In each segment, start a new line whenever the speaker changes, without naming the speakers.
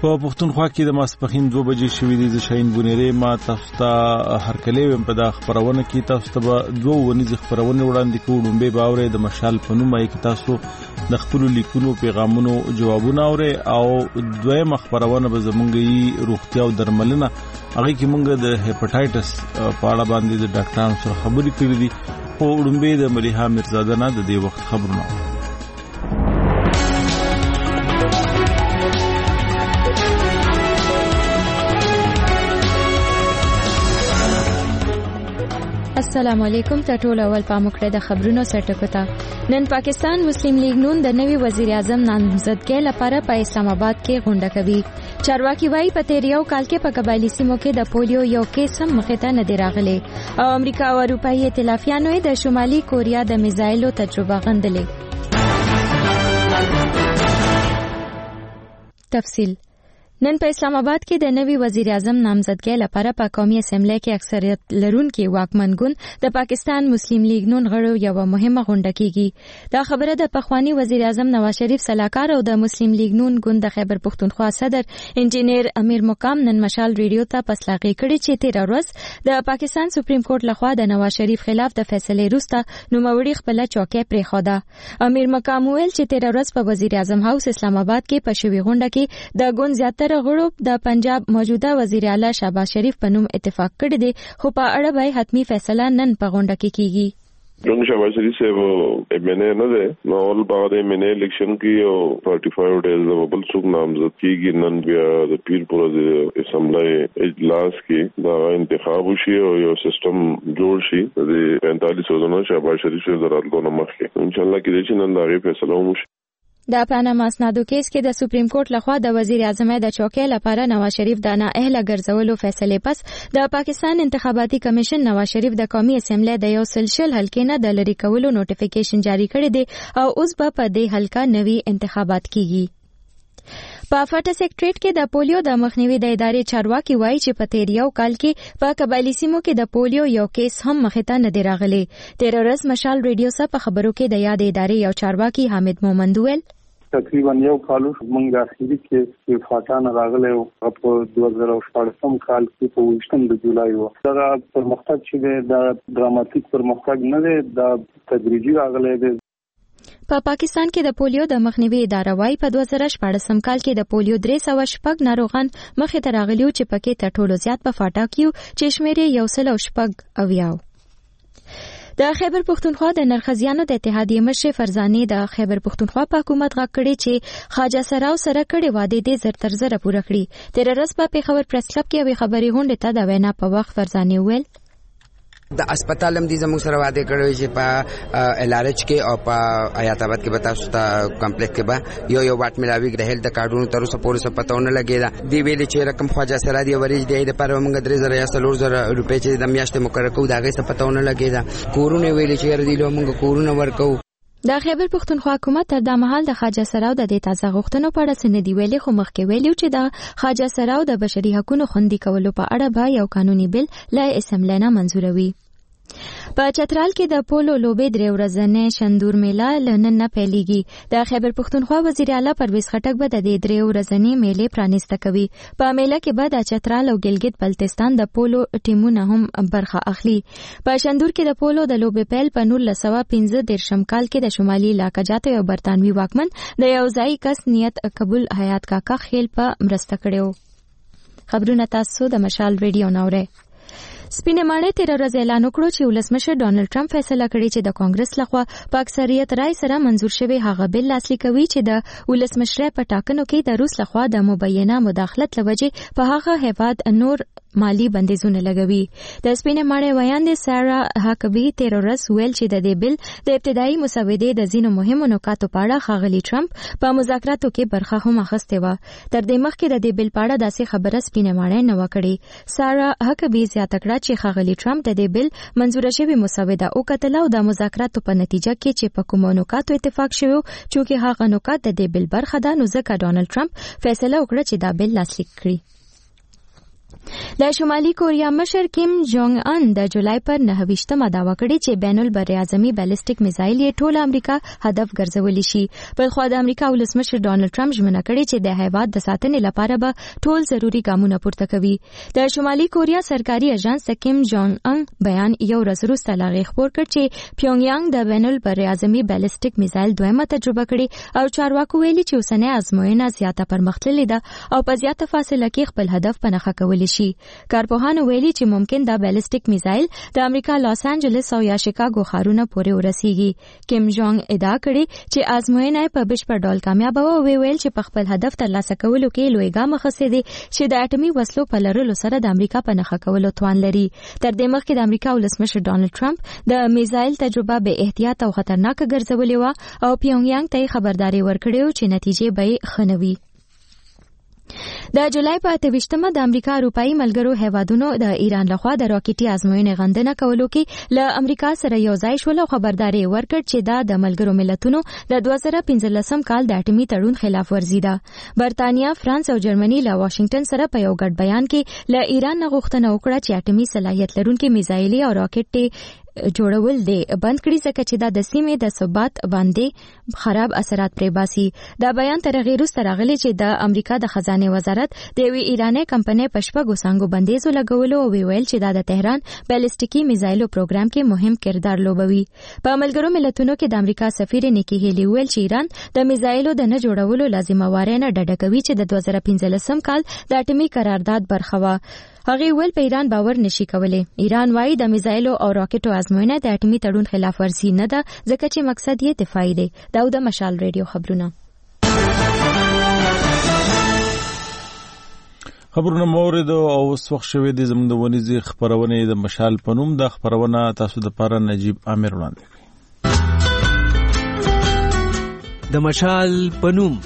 په پښتونخوا کې د ماسپخین 2 بجې شوې دي. شاهین بونیری ما تاسو ته هرکلی ویم په د خبرونه کې تاسو ته 2 ونیز خبرونه وړاندې کوو. ډومبه باورې د مشال په نوم کې تاسو د خپل لیکونو پیغامونو جوابونه اورئ او دویم خبرونه به زمونږ روغتیا او درملنه هغه کې مونږ د هپاتایټس په اړه باندې د ډاکټرانو سره خبرې کړې دي. خو ډومبه د ملیحه میرزاده نه د دې وخت خبرونه.
السلام علیکم. ټول اول پاموکړه د خبرونو سرټکوتا. نن پاکستان مسلم لیگ نون د نوي وزیر اعظم نامزدګۍ لپاره په اسلام آباد کې غونډه کوي. چارواکي وايي په تیریو کال کې په قبایلی سیمو کې د پولیو یو کیس هم مخې ته نه دی راغلی او امریکا او اروپایي ائتلافیانو د شمالي کوریا د میزایلو تجربه غندلې. تفصیل. نن په اسلام آباد کې د نوي وزیر اعظم نامزدګۍ لپاره په قومي اسمبلی کې اکثریت لرونکي واکمن ګوند د پاکستان مسلم لیگ نون غړو یو مهمه غونډه کیږي. دا خبره د پخوانی وزیر اعظم نواز شریف سلاکار او د مسلم لیگ نون ګوند د خیبر پښتونخوا صدر انجینیر امیر مقام نن مشال ریډیو ته پسلاقي کړي چې 13 ورځ د پاکستان سپریم کورټ لخوا د نواز شریف خلاف د فیصلې وروسته نوموړي خپل چوکۍ پرېښوده. امیر مقام ویل چې 13 ورځ په وزیر اعظم هاوس اسلام آباد کې په شوي غونډه کې د ګوند زیاتره غړو د پنجاب موجوده وزیر اعلی شهباز شریف په نوم اتفاق کړی دی خو په اړه به حتمی فیصله نن په غونډه کې کیږي.
جنگ شهباز شریف سے وہ MNA نہ دے نول بعد MNA الیکشن کی او 45 ډیز د بل څوک نامزد کیږي. نن بیا د پیرپور د اسمبلی اجلاس کې دا انتخاب وشي او یو سیستم جوړ شي د 45 ورځې شهباز شریف سره دراتلو مخکې ان شاء الله کې چې نن دا غي فیصله وشي.
د پاناما اسنادو کیس کې د سپریم کورټ لخوا د وزیر اعظم د چوکۍ لپاره نواز شریف د نااهله ګرځولو فیصلې پس د پاکستان انتخاباتي کمیشن نواز شریف د قومي اسمبلی د یو سلسله حلقې نه د لری کولو نوټیفیکیشن جاری کړی دی او اوس به په دې حلقه نوي انتخابات کیږي. په فاټا سیکریټریټ کې د پولیو د مخنیوي د ادارې چارواکي وایي چې په تیریو کال کې په قبایلی سیمو کې د پولیو یو کیس هم مخې ته نه دی راغلی. 13 ورځ مشال ریډیو سره په خبرو کې د یاد ادارې یو چارواکي حامد مومند ویل
تقریبا یو کالو موږ اخیری کې فاټا نه راغلی او په 2014 کال کې په 20 د جولای و. دا پرمختګ چې دا ډراماتیک پرمختګ نه دی، دا تدریجي راغلی دی.
په پاکستان کې د پولیو د مخنیوي اداره وايي په 2014 کال کې د پولیو 306 ناروغان مخې ته راغلي چې پکې تر ټولو زیات په فاټا کې چې شمېر یې 106 د خیبر پښتونخوا د نرخزیانو د اتحادیې مشر فرزانه د خیبر پښتونخوا په حکومت غږ کړي چې خواجه سراو سره کړي وعده دې زر تر زر پوره کړي. 13 ورځې په پیښور پریس کلب کې یوې خبري غونډې ته د وینا په وخت فرزانه ویل
د اسپیټال هم دې زموږ سره وعده کړی چې په LRH کې او په حیات آباد کې به تاسو ته کمپلیکس کې به یو واټ ملاوي د هیلث کارډونو تر اوسه پورې څه پته نه لګیدا. دی ویل چې رقم خواجه سره دی ورې دی د پر موږ 3000 یا 4000 روپۍ چې د میاشتې مقرره کوو دا غي څه پته نه لګیدا. کورونه ویل چې ردی له موږ کورونه ورکو.
د خیبر پښتونخوا حکومت تر د محل د خواجه سراو د دې تازه غوښتنو په اړه سندې ویلي خو مخکې ویلو چې د خواجه سراو د بشري حقوقو خوندي کولو په اړه به یو قانوني بل لا اسمبلی نه منزوروي. په چترال کې د پولو لوبې 3 ورځې شندور میله لنن نه پیلېږي. د خیبر پښتونخوا وزیر اعلی پرویز خټک به د دې 3 ورځې میله پرانیسته کوي. په میله کې به د چترال او ګلګت بلتستان د پولو ټیمونه هم برخه اخلي. په شندور کې د پولو د لوبې پیل په 1915 کال کې د شمالي علاقه جات یو برتانوي واکمن د یو ځای کس نیت قبول حیات کاکا خیل په مرسته کړو. خبرونه تاسو د مشال ریډیو نورې. سپینه ماڼۍ 13 ورځې اعلان وکړو چې ولسمشر ډانلډ ټرمپ فیصله کړې چې د کانګرس لخوا په اکثریت رای سره منزور شوی هغه بل لاسلیک کوي چې د ولسمشر په ټاکنو کې د روس لخوا د مبینه مداخلت لوجې په هغه هیواد نور مالی بندیزونه لګوي. د سپینه ماڼۍ ویاندې سارا هاکبي 13 ورځې ویل چې د دې بل د ابتدایي مسودې د ځینو مهمو نکاتو په اړه ښاغلي ټرمپ په مذاکراتو کې برخه هم اخیستې وه. تر دې مخکې د دې بل په اړه داسې خبره سپینه ماڼۍ نه وه کړې. سارا هاکبي زیاته کړه چې ښاغلي ټرمپ د دې بل منزوره شوې مسوده وکتله او د مذاکراتو په نتیجه کې چې په کومو نکاتو اتفاق شوی چې هغه نکات د دې بل برخه ده نو ځکه ډانلډ ټرمپ فیصله وکړه چې دا بل لاسلیک کړي. د شمالي کوریا مشر کیم جونګ ان د جولای پر 29مه دعوا کړې چې بین البراعظمي بیلسټیک میزایل یې ټول امریکا هدف ګرځولی شي. په خوا د امریکا ولسمشر ډانلډ ټرمپ ژمنه کړې چې د هیواد د ساتنې لپاره به ټول ضروري ګامونه پورته کوي. د شمالي کوریا سرکاري اژانس د کیم جونګ ان بیان یو ورځ وروسته لاغې خبر کړ چې پیونګیانګ د بین البراعظمي بیلسټیک میزایل دویمه تجربه کړې او چارواکو ویلي چې اوسنۍ ازموینه زیاته پرمختللې ده او په زیاته فاصله کې خپل هدف په نښه کولی شي. کارپوهانو ویلي چې ممکن دا بیلسټیک میزایل د امریکا لاس انجلس او یا شیکاګو ښارونو پورې ورسیږي. کیم جونګ ادعا کړې چې ازموینه په بشپړ ډول کامیابه و او ویل چې په خپل هدف ترلاسه کولو کې لوی ګام اخیستی دی چې د اټومي وسلو په لرلو سره د امریکا په نښه کولو توان لري. تر دې مخکې د امریکا ولسمشر ډانلډ ټرمپ د میزایل تجربه به احتیاط او خطرناک ګرځولې و او پیونګیانګ ته خبرداري ورکړې چې نتیجې به ښه نه وي. د جولای په 28مه د امریکا اروپایي ملګرو هیوادونو د ایران لخوا د راکټي ازموینې غندنه کولو کې له امریکا سره یو ځای شول او خبرداري ورکړ چې دا د ملګرو ملتونو د 2015 کال د اټومي تړون خلاف ورزي ده. برتانیا، فرانس او جرمني له واشنگټن سره په یو ګډ بیان کې له ایران نه غوښتنه وکړه چې اټومي صلاحیت لرونکي میزایلي او راکټ جوړول دي بند کړي ځکه چې دا د سیمې د ثبات باندې خراب اثرات پرې باسي. دا بیان تر هغې وروسته راغلی چې د امریکا د خزانه وزارت د یوې ایراني کمپنۍ په شپږو څانګو بندیزو لګولو او ویل چې دا د تهران بیلسټیکي میزایلو پروګرام کې مهم کردار لوبوي. په ملګرو ملتونو کې د امریکا سفیر نیکی هیلی ویل چې ایران د میزایلو د نه جوړولو لازمه واره نه ډډه کوي چې د 2015 کال د اټومي قرارداد برخه وه. هغه ول په ایران باور نشي کولای. ایران وايي د میزایلو او راکټو ازموینه د اټومي تړون خلاف ورزي نه ده ځکه چې مقصد یې دفاعي دی. دا د مشال ریډیو خبرونه.
خبرونه مورید او اوس وخت شوی د زموږ د ونیزي خبرونه د مشال پنوم د خبرونه تاسو د پاره نجیب عامر وړاندې کړي.
د مشال پنوم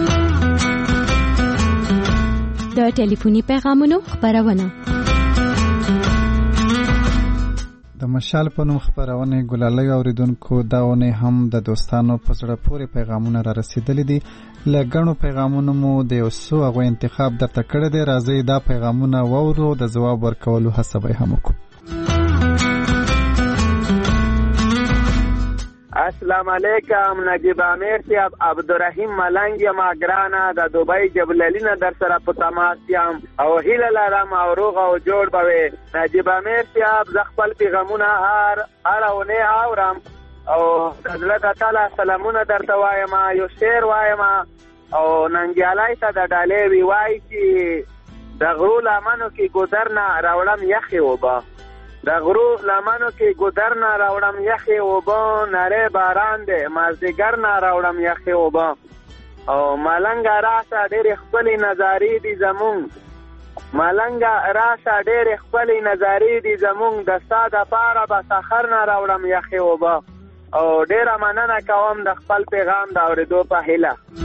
د ټلیفوني پیغامونو خبرونه.
د مشال په نوم خبرونه ګلالۍ اوریدونکو داونه هم د دوستانو په زړه پورې پیغامونه را رسیدلي دي. لګڼو پیغامونه مو د یو څو هغه انتخاب درته کړی دی. راځي دا پیغامونه وورو د جواب ورکولو هڅه به هم وکړو.
السلام علیکم، نجیب عامر صاحب، عبدالرحیم ملنګ یم ګرانه د دوبۍ جبللی نه در سره په تماس یم او هیله لرم او روغ او جوړ به وي. نجیب عامر صاحب زه خپل پیغامونه هره اونۍ اورم او د زړه د تله سلامونه درته وایم. یو شعر وایم او ننګیالی ته د ډالۍ وي وایي چې د غرو لمنو کې ګودر نه راوړم یخې اوبه، د غرو لمنو کې ګودر نه راوړم یخې اوبه، نری باران دی مازدیګر نه راوړم یخې اوبه. او ملنګه راشه ډېرې ښکلې نظارې دي زمونږ، ملنګه راشه ډېرې ښکلې نظارې دي زمونږ، د ستا دپاره به سخر نه راوړم یخې اوبه. او ډېره مننه کوم د خپل پیغام د اورېدو په هیله.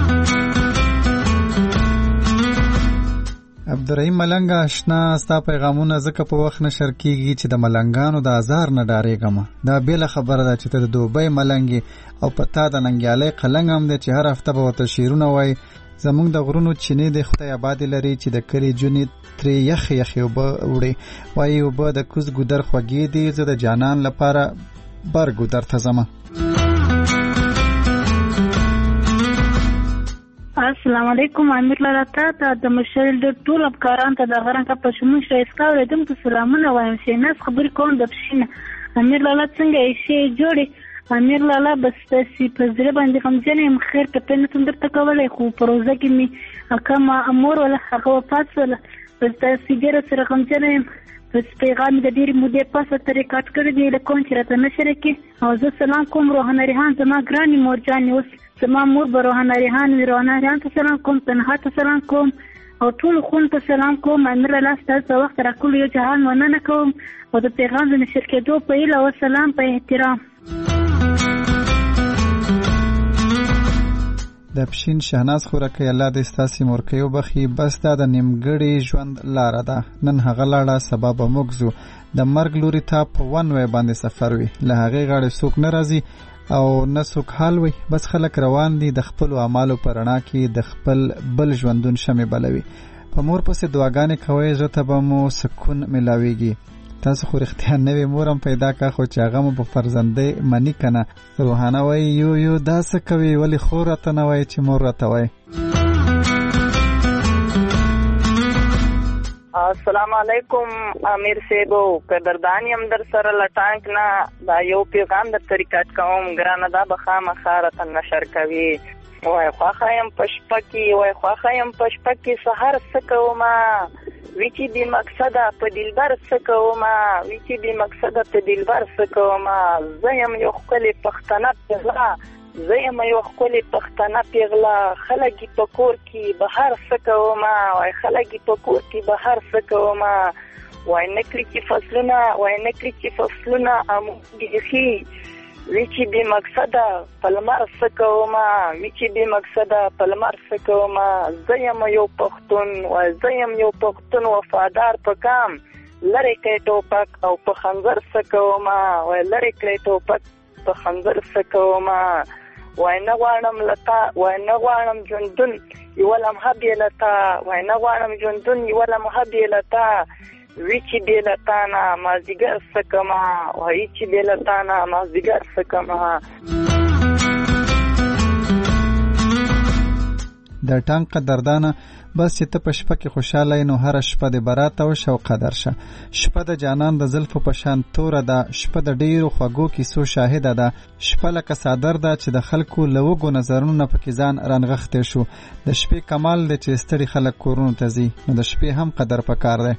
عبدالرحیم ملنګ آشنا، ستا پیغامونه ځکه په وخت نشر کیږي چې د ملنګانو د ازار نه ډارېږم. دا بیله خبره ده چې ته د دوبۍ ملنګ او په تا د ننګیالۍ قلنګ هم دی چې هر هفته به ورته شعرونه وایي. زمونږ د غرونو چینې د خدای آبادې لري چې د کلي جونې ترې یخې یخې اوبه وړي. وایي اوبه د کوز ګودر خوږې دي، زه د جانان لپاره بر ګودر ته ځمه.
السلام علیکم، امیر لالا ته د مشل د ټول افکاران ته د غران کا پښمن شایسته اوریدم ته سلامونه وایم. شیناس خبرې کوم د پښینه. امیر لالا څنګه یې شي جوړي؟ امیر لالا بس تاسو په ځره باندې کوم ځنه خیر ته پنه تم درته کولای خو پروژه کې می کما امور ولا هغه پاتل بس تاسو ګره سره کوم ځنه بس پیغام د ډیر مودې پاسه طریقات کړی دی له کوم چې راته نشره کې. او زه سلام کوم روحانه ریحان زما ګرانی مورجان اوس زما مور به روحانه ریحان وی روحانه ریحان ته سلام کوم، تنها ته سلام کوم او ټول خون ته سلام کوم. امیر لالا ستاسو وخت راکول یو جهان مننه کوم او د پیغام د نشر کېدو په اله او سلام په احترام.
د پښین شهناز خورکه الله د ستاسو مورکیو بخي. بس دا د نیمګړي ژوند لار ده، نن هغه لاړه سبب موږ د مرګ لوري ته په ون وې باندې سفر وي. له هغه غاړه څوک ناراضي او نه څوک حال وي، بس خلک روان دي د خپل اعمالو په رڼا کې د خپل بل ژوندون شمه بلوي. په مور پسې دعاګانې کوئ، زړه ته به مو سکون ملاویږي. تاسو خو رښتیا نوې مور هم پیدا کړه، خو چې هغه مو په فرزندۍ مني که نه. روحانه وایي یو دا څه کوي، ولې خور راته نه وایي چې مور راته وایي.
السلام علیکم امیر صاحبو، قدردان یم در سره لټانک نه. دا یو پیغام در طریقات کوم ګرانه، دا به خامخا راته نشر کوي. وای خوښه یم په شپه کې، وای خوښه یم په شپه کې، سهار څه کومه وی چې بې مقصده په دلبر څه کومه، وی چې بې مقصده په دلبر څه کومه. زه یم یو ښکلې پښتنه پیغله، زه یم یو ښکلې پښتنه پیغله، خلک یې په کور کې بهر څه کومه، وای خلک یې په کور کې بهر څه کومه. وای نکړي چې فصلونه، وای نکړي چې فصلونه امون بیخي، وی چې بې مقصده په لمر څه کومه، وی چې بې مقصده په لمر څه کومه. زه یم یو پښتون، وای زه یم یو پښتون وفادار په کام، لرې کړی ټوپک او په خنځر څه کومه، وای لرې کړی ټوپک په خنځر څه کومه. وای نه غواړم لتا، وای نه غواړم ژوندون یوه لمحه بې له تا، وای نه غواړم ژوندون یوه لمحه بې له تا. وی چې بې له تا نه مازدیګر څه کومه، وایي چې بې له تا نه مازدیګر څه کومه.
د ټانک قدردانه، بس چې ته په شپه کې خوشاله نو هره شپه د برات او شوقه درشه. شپه د جانان د زلفو په شان توره ده، شپه د ډیرو خوږو کیسو شاهده ده. شپه لکه صادر ده چې د خلکو له وږو نظرونو نه پکې ځان رانغښتی شو. د شپې کمال دی چې ستړي خلک کورونو ته ځي، نو د شپې هم قدر پکار دی.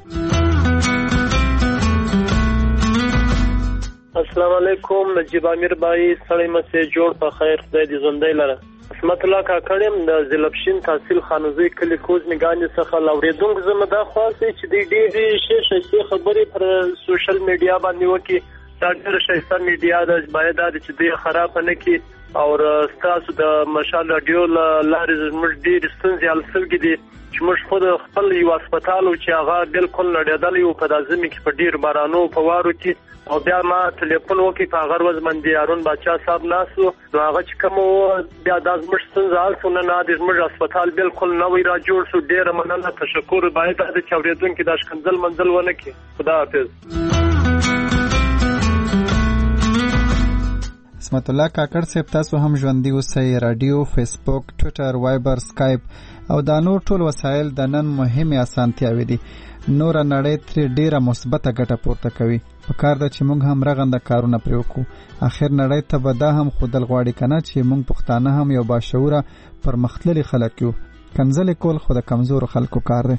السلام علیکم، نجیب امیر بھائی، سړی مسې جوړ په خیر، خدای دې ژوندی لره. اسمت الله کاکړم د زلفشین تحصیل خانوزی کلی کوز میګانی څخه لاوریدونکو زما دا خواستي چې د ډېرې شې خبرې پر سوشل میډیا باندې وکي. دا ډېر شایسته میډیا ده، باید دا چې دې خراب نه کی او تاسو د مشال رادیو لارې زموږ ډېر ستونزې حل شوې دي چې موږ خود خپل یو هسپتال چې هغه بالکل نړیدلی و په دازمي کې په ډېر بارانو په وارو کې، او بیا ما ټلیفون وکړ په هغه ورځ باندې هارون باچا صاحب ناسو، نو هغه چې کوم بیا د زموږ ستونزه حل شو، نه د زموږ هسپتال بالکل نوی را جوړ شو. ډېره مننه، تشکر. باید د چاودېدونکو د اشکنځل منزل ونه کړي. خدا حافظ.
اسمت الله کاکړ صاحب، تاسو هم ژوندي اوسئ. رادیو، فیسبوک، ټویټر، وایبر، سکایپ او دا نور ټول وسایل د نن مهمه اسانتیاوې دي. نور نړۍ ترې ډیره مثبته ګټه پورته کوي. پکار ده چې موږ هم رغنده کارونه پرې وکړو. اخر نړۍ ته به دا هم ښودل غواړي که نه چې موږ پښتانه هم یو باشعوره پرمختللي خلک یو. کنځلې کول خو د کمزورو خلکو کار دی.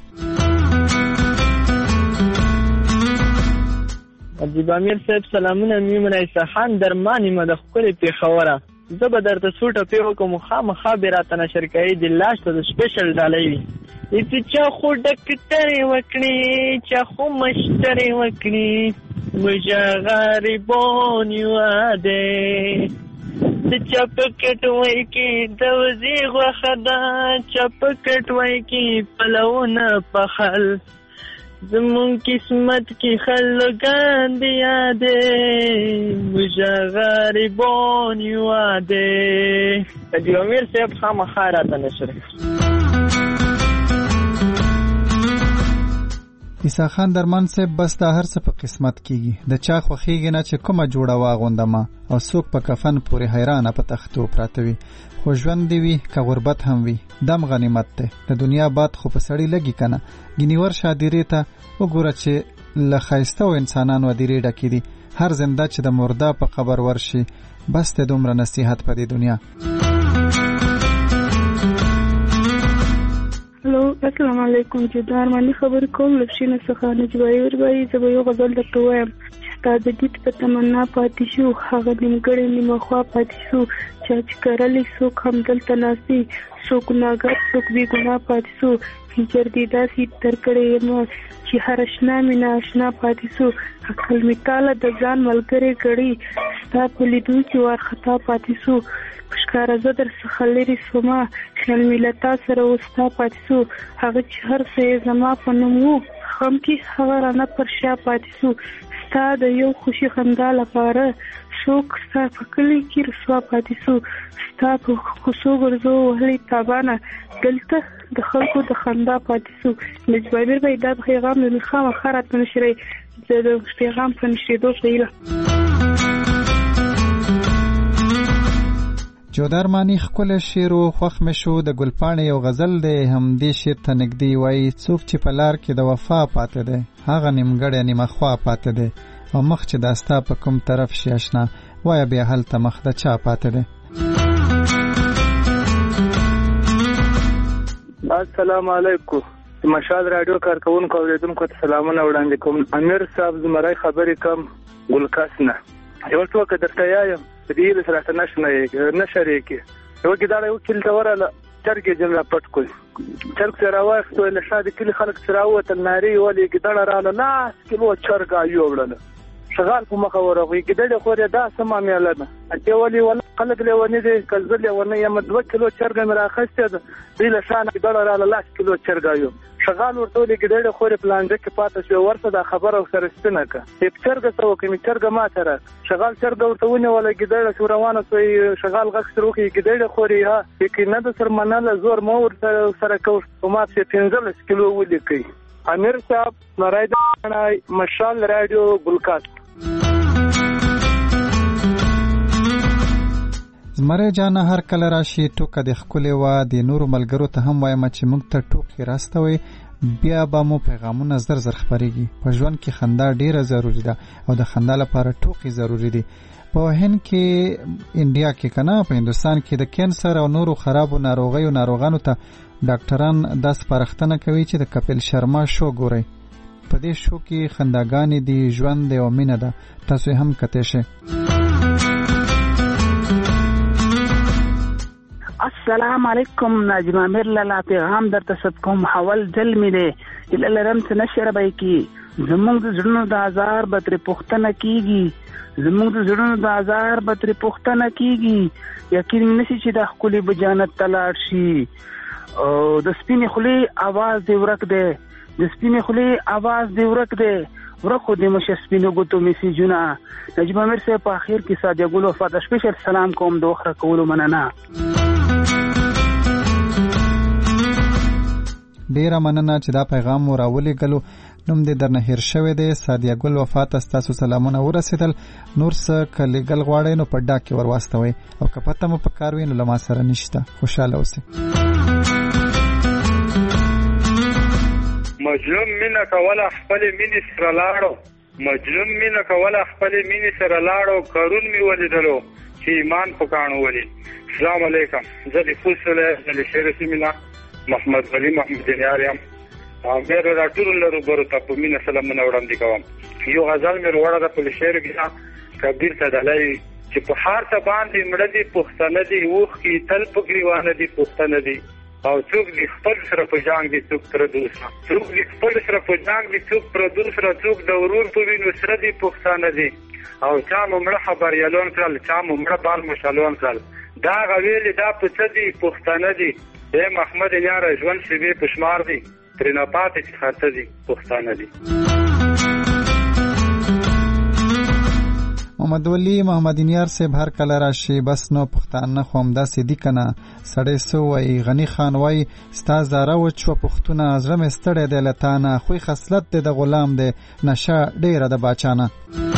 عجیب امیر صاحب سلامونه، میم رئیسه خان درمانی ما د ښکلې پېښوره. زه به درته څو ټپې وکړم، خامخا به راته نشر کوې، د لاس ته د سپیشل ډالۍ وي. چا خو ډکټرې وکړي، چا خو مشترې وکړي، مجا غریبان یواده د چا پکټ وای کې د وزې غوښه ده، چا پکټ وای کې پلونه پخل، زمون قسمت کی خلگان دیاده مجا غریبان یواده. عجیب امیر صاحب خامخا راته نشر.
عیسی خان درمان صاحب، بس دا هر څه په قسمت کیږي. د چا خوښیږي نه چې کومه جوړه واغوندمه، او څوک په کفن پورې حیرانه په تختو پراته وي. خو ژوند دی وي که غربت هم وي، دم غنیمت دی. د دنیا باد خو په سړی لګي که نه. ګینیور شادیرې ته وګوره چې له ښایسته و انسانانو ادیرې ډکې دي. هر زنده چې د مرده په قبر ورشي، بس د دومره نصیحت په دې دنیا.
هلو، السلام علیکم. چې د ارماني خبرې کوم لفشینه څخه نجیب امیر بھائی، زه به یو غزل درته وایم چې ستا د دید په تمنا پاتې شو، هغه نیمګړی نیمه خوا پاتې شو، چا چې کرلی څوک همدلته ناستي، څوک ګناهګار څوک بې ګناه پاتې شو. هجر دې داسې تر کړی یم چې هر اشنا مې نااشنا پاتې شو، عقل مې تاله د ځان ملګری ګړی، ستا په لیدو چې وارخطا پاتې شو. په ښکاره زه در څخه لرې شومه، خیال مې له تا سره اوس تا پاتې شو. هغه چې هر څه یې زما په نوم و، غم کې هغه رانه پر شا پاتې شو. ستا د یو خوشي خندا لپاره شوق ستا په کلي کې رسوا پاتې سو ستا په کوڅو ګرځو وهلې تابانه دلته د خلکو د خندا پاتې سو نجیب امیر به دا پیغام د خامخا راته نشري د پیغام په نشریدو په هیله
جودار مانی خپل شعر او خوښ مشو د ګلپاڼې یو غزل دی همدې شعر ته نږدې وایي څوک چې په لار کې د وفا پاتې دی هغه نیمګړی نیمه خوا پاتې دی او مخ چې داستا په کوم طرف شي اشنا وایه بیا هلته مخ د چا پاتې دی.
السلام علیکم. مشال رادیو کارکونکو اوریدونکو ته سلامونه وړاندې کوم. امیر صاحب زمری خبرې کم ګلکاسنه یو ټوکه درته یایم په دې سره نشری کې یو ګډاړه یو کله وراله چرګ جمله پټ کوي چرګ سره واخته له شاده کلی خلک سره وته ناری ولې ګډاړه رااله لاس کیلو چرګ یو وړل شغال په مخه ورغوي ګډاړه خوري دا سم عمله نه اته ولي ول خلک له ونی دي کلزل له ونی یم 2 کیلو چرګ مې راخسته دې له شان ګډاړه رااله لاس کیلو چرګ یو شغال ورته ولې ګډاړه خوري پلانځ کې پاتې شو ورته دا خبره سره ستنه کا هیڅ چرګ سو کې چرګ ما سره شغال چرګ ورته ونی ولا ګډاړه شو روانه سوی شغال غږ سره کې ګډاړه خوري ها کې نه د سرمناله زور مو سره کو ما په 15 کیلو ولیکي. امیر صاحب نړۍ مشال رادیو ګلکاس.
زمره جان هر کله راشي ټوکه د خپلې وا د نورو ملګرو ته هم وایم چې موږ ته ټوکې راستوي بیا به مو پیغامونه زر زر خبرېږي. په ژوند کې خندا ډیره ضروری ده او د خندا لپاره ټوکې ضروری دي. په هند کې انډیا کې کنه په هندستان کې د کینسر او نورو خرابو ناروغیو ناروغانو ته ډاکټران د سپارښتنه کوي چې د کپیل شرما شو ګورئ. په دې شو کې خنداګانې دي ژوند او مینه ده تاسو هم کته شئ.
السلام علیکم. نجیب امیر لاله پیغام درته صد کوم حول دل می دی اله لرم څه نشره به کی زمونږ د زړونو د آزار به تر پښتنه کیږي زمونږ د زړونو د آزار به تر پښتنه کیږي یقین نشي چې د خپل بجانت تلاړ شي او د سپینې خلی आवाज دی ورک دی د سپینې خلی आवाज دی ورک دی ورکو د مشه سپینو ګوتو میسیجونه. نجیب امیر صاحب په اخر کې ساده ګل وفات سپیشل سلام کوم د اخر کولو مننه.
ډیره مننه چې دا پیغام مو راولېږلو. نوم دې درنه هیر شوی دی. سادیه ګل وفات ستاسو سلامونه ورسېدل. نور څه که لیږل غواړئ نو په ډاک کې ور واستوئ او که پته مو په کار وي نو له ما سره نشته. خوشحاله اوسئ.
مجنون مینه کوله خپلې مینې سره لاړو مجنون مینه کوله خپلې مینې سره لاړو کارون مې ولیدلو چې ایمان په کاڼو ولید. السلام علیکم. زه د فوسله د شعر سیمه محمد علي محمد یار یم. مې را ټول لرو برو ته په مینه سلامونه وړاندې کوم. یو غزل مې وروړه د په شعر کې کبیر ته دلای چې په هر څه باندې مړه دي پښتنه دي وخ کې تل په ګریوانه دي پښتنه دي او څوک دې خپل سره په جنگ دي څوک تر دوسه څوک دې خپل سره په جنگ دي څوک پر دوسه څوک د ورور په وینو سره دي پښتنه دي او چا مړه خبر یالون کړل چا مړه بال مشالون کړل دا غویل دا په څه دي پښتنه دي. اے محمد یار ژوند شوی پښمار دي تر نه پاتې چې خاطر دي پښتانه دي.
محمد ولی محمد یار صاحب هر کله راشي بس نو پښتانه خو هم داسې دي کنه سړی سو وای غنی خان وای ستا زاره و چو پښتونه زړه مې ستړی دی لتانه خوې خصلت دی د غلام دی نشه ډیره د باچانه.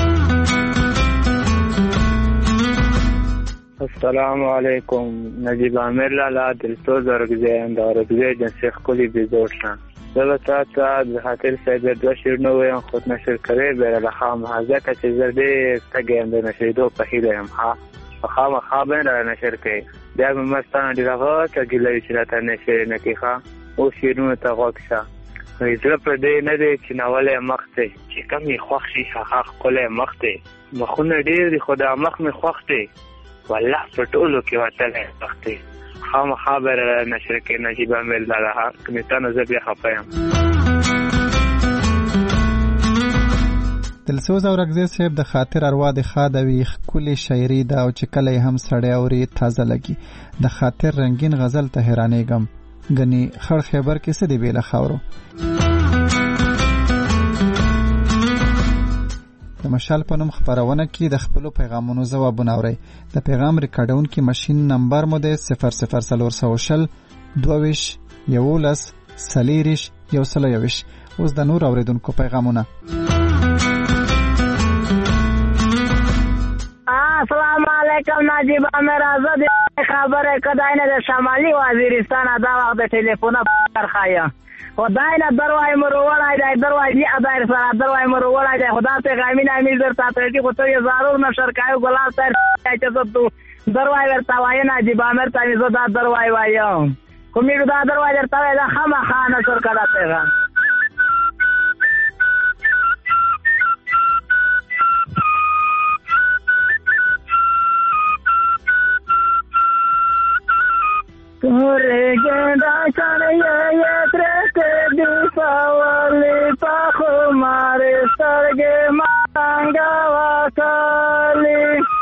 السلام علیکم. نجیب امیر لاله دلسوز ورګزی د ورګزی جنسي خپلې بزوړشان زه تاسو د خاطر سره د شیرنو ویم خود نشر کوي به خام حاضر چې زړه ستګم د نشریدو په هیله هم ها خام خابن را نشر کوي بیا مستانه دی هغه چې ګلې چې راته نشر نه کیخه او شیرونو ته غوښه زه په دې نه دی چې ناوله مخته چې کمی خوښ شي هغه خپل مخته مخونه ډیر دی خدا مخ می خوښته والله په ټولو کې وتلې وختي خام خبر نشر کې نجیب امیر لاله کمیټانو زبې خپایم.
دلسوز او رګزی صاحب د خاطر اروا د خادوي خولي شاعري دا او چې کله هم سړی اوري تازه لګي د خاطر رنگین غزل ته حیرانېږم غني خړ خبر کې څه دی بیل خاورو. د د مشال په نوم خپرونه کې د خپلو پیغامونو ځوابونه اورئ. د پیغام ریکارډونکي ماشین نمبر مو دی 00420 22 11 40 121. اوس د نور اوریدونکو پیغامونه.
السلام علیکم نجیب امیر آزاد خبره کداینه د شمالي وزیرستان دا وخت د ټلیفون پر خایا خدای نه دروای مروړای دی دروای دی ادایر سره دروای مروړای دی خدای ته غامین امیر در تاسو ته کو ته ضرور نشر کایو ګلال سر چې ته دروای ورته وای نجیب امیر ته زه دا دروای وایم کومې دا دروای درته وای دا خامخا نشر کړه پیغام.
Corre genda chaniye ye trete dipavali pakho mare sarge manga vakali.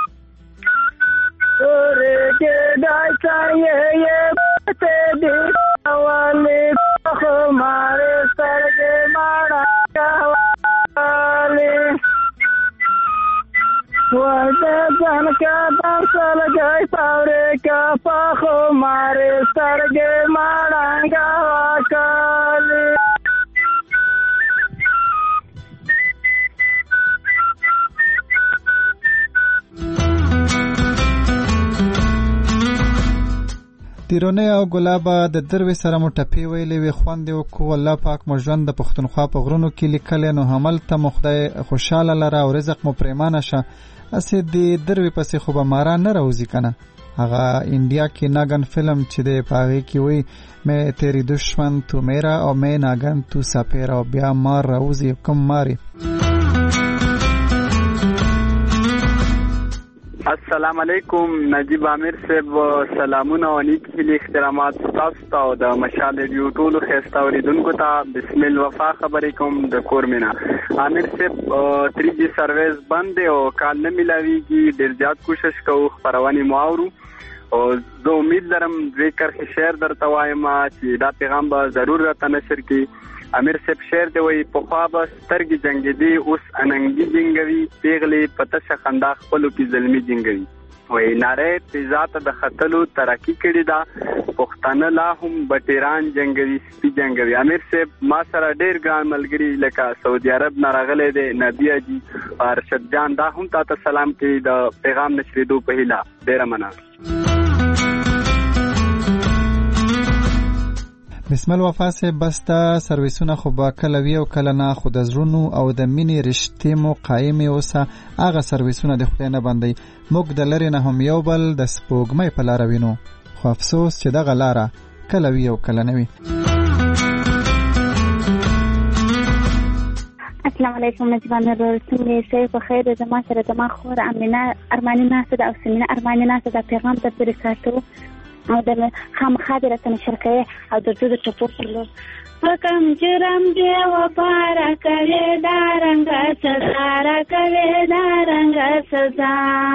Corre genda chaniye ye trete dipavali pakho mare sarge manga vakali. वजन का दर्शन गए सारे का पाखो मारे सरगे माड़ांगा वाकाली.
تیرونه او ګلابه د دروي سره مو ټپی ویلې وي خوند او کو الله پاک مو ژوند د پښتونخوا په غرونو کې لیکل نو حمل ته مخدای خوشاله لره او رزق مو پریمانه شه. اسې د دروي پسې خو به مارا نه راوځي کنه. هغه انډیا کې ناګن فلم چې د پاغي کې وي مې تیری دشمن تو میرا او مې ناګن تو سپیرا او بیا مار راوځي کوم ماري.
السلام علیکم نجیب امیر صاحب سلامونه او نیک هیلې احترامات تاسو ته او د مشال ریډیو ټولو ښایسته اوریدونکو ته بسم الوفا خبرې کوم د کور مینا. امیر صاحب 3G سرویس بند او کال نه ملاویږي ډیر زیات کوشش کوو خبرونه مو اورو او زه امید لرم دوی کرخي شعر درته وایم چې دا پیغام به ضرور راته نشر کړي. امیر صاحب شعر دی وی په خوا به سترګې جنګېدي اوس اننګي جنګوي پیغلې په تشه خندا خپلو کې ظلمي جنګوي. وی ناره تیزا ته د خطلو ترقی کړي دا پښتانه لا هم بټیران جنګوي سپي جنګوي. امیر صاحب ما سره ډیر ګران ملګري لکه سعودي عرب نه راغلی دی نبی اجي ارشد جان دا هم تاسو سلام کوي د پیغام نشریدو په هیله ډیره مننه.
بسم الله وفا سے بستا سرویسونه خو با کله وی او کله نه خو د زړونو او د مینې رښتې مو قایم اوسه. هغه سرویسونه د خدای نه باندې موږ د لری نه هم یو بل د سپوږمۍ په لار وینو خو افسوس چې دغه لاره کله وی او کله نه وی.
السلام علیکم نجیب امیر څنګه یې په خیر زما سره زما خور امینه ارمانی ناسه د او سیمینه ارمانی ناسه د پیغام ته رساتو او د خامخا د راتنه شرکه او د دې ټپو پر لور پکم جرم دی و پارا کوي دا رنگ سزا کوي دا رنگ سزا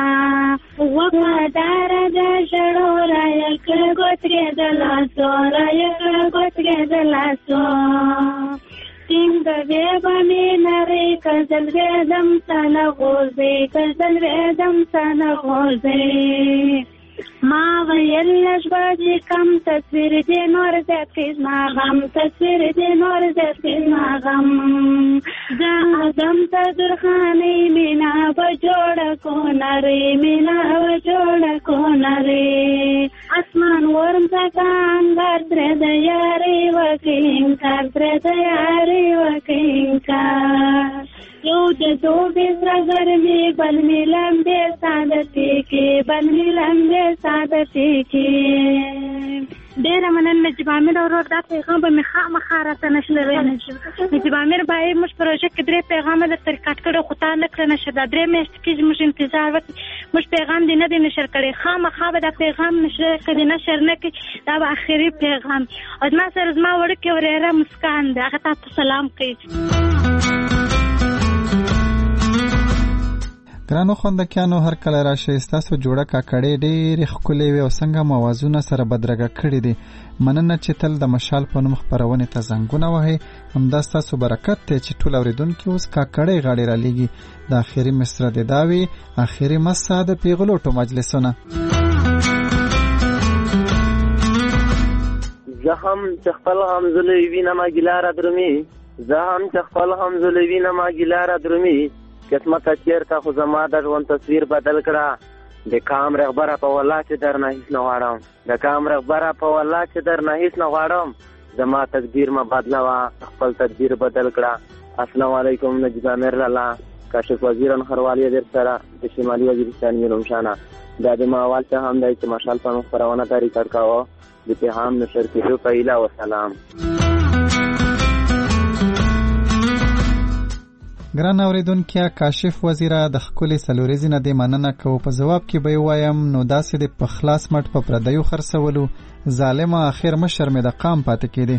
وفادار د جړو را یک ګوتګه د لاسو را یک ګوتګه د لاسو څنګه به باندې نری کزل دم سن غوځي کزل دم سن غوځي. ما ویل لجباجی کم تصویر دی نور زیادیز ماغم تصویر دی نور زیادیز ماغم زم تا درخانی مینا بجوڑ کو نری مینا بجوڑ کو نری اسمان ورم سکان در درد یاری وکین کار درد یاری وکین کار یو د دو بیزرا گرمی بل می لمبے سادتی کی بل می لمبے سادتی کی. ډیره مننه نجیب امیر ورور دا پیغام به مې خامخا راته نشلوي. نجیب امیر باید موږ پروژه کې 3 پیغام درته ریکارډ کړو خو تا نه کړی نشه دا 3 میاشتې کې موږ انتظار وکړو موږ پیغام دې نه دی نشر کړی خامخا به دا پیغام نشر کړي نشر نه کړي دا به اخري پیغام او زما سره زما وړوکی وريره مسکان دی هغه تاسو سلام کوي.
ګرانو خوندکیانو هر کله راشئ ستاسو جوړه کاکړې ډېرې ښکلې وي او څنګه موازونه سره بدرګه کړي دي. مننه چې تل د مشال په نوم خپرونې ته زنګونه وهئ. همدا ستاسو برکت دی چې ټول اورېدونکي اوس کاکړۍ غاړې رالیږي. د آخري مصره دې دا وي آخري مسه د پیغلوټو مجلسونه.
زه هم چې خپل غمزلې وینم ګیله را درومي، زه هم چې خپل غمزلې وینم ګیله را درومي. قسمت چیرته خو زما د ژوند تصویر بدل کړه. د کام رغبره په والله چې درنه هیڅ نه غواړم، د کام رغبره په والله چې درنه هیڅ نه غواړم. زما تقدیر ما بدلوه، خپل تقدیر بدل کړه. السلام علیکم نجیب امیر لالا، کاشف وزیر انخروالی در سره د شمالي وزیرستان میرم شانه. دا د ما اول څه هم دی چې مشال په خپرونه ته ریکارډ کاوه. د پیغام نشر کېدو په هیله وسلام.
ګران اوریدونکو، کاشف وزیره د ښکلې څلوریزې نه دې مننه کوو. په ځواب کې به یې وایم نو داسې د په خلاص مټ په پردیو خرڅولو ظالمه اخر مشر مې د قام پاتې کېدی.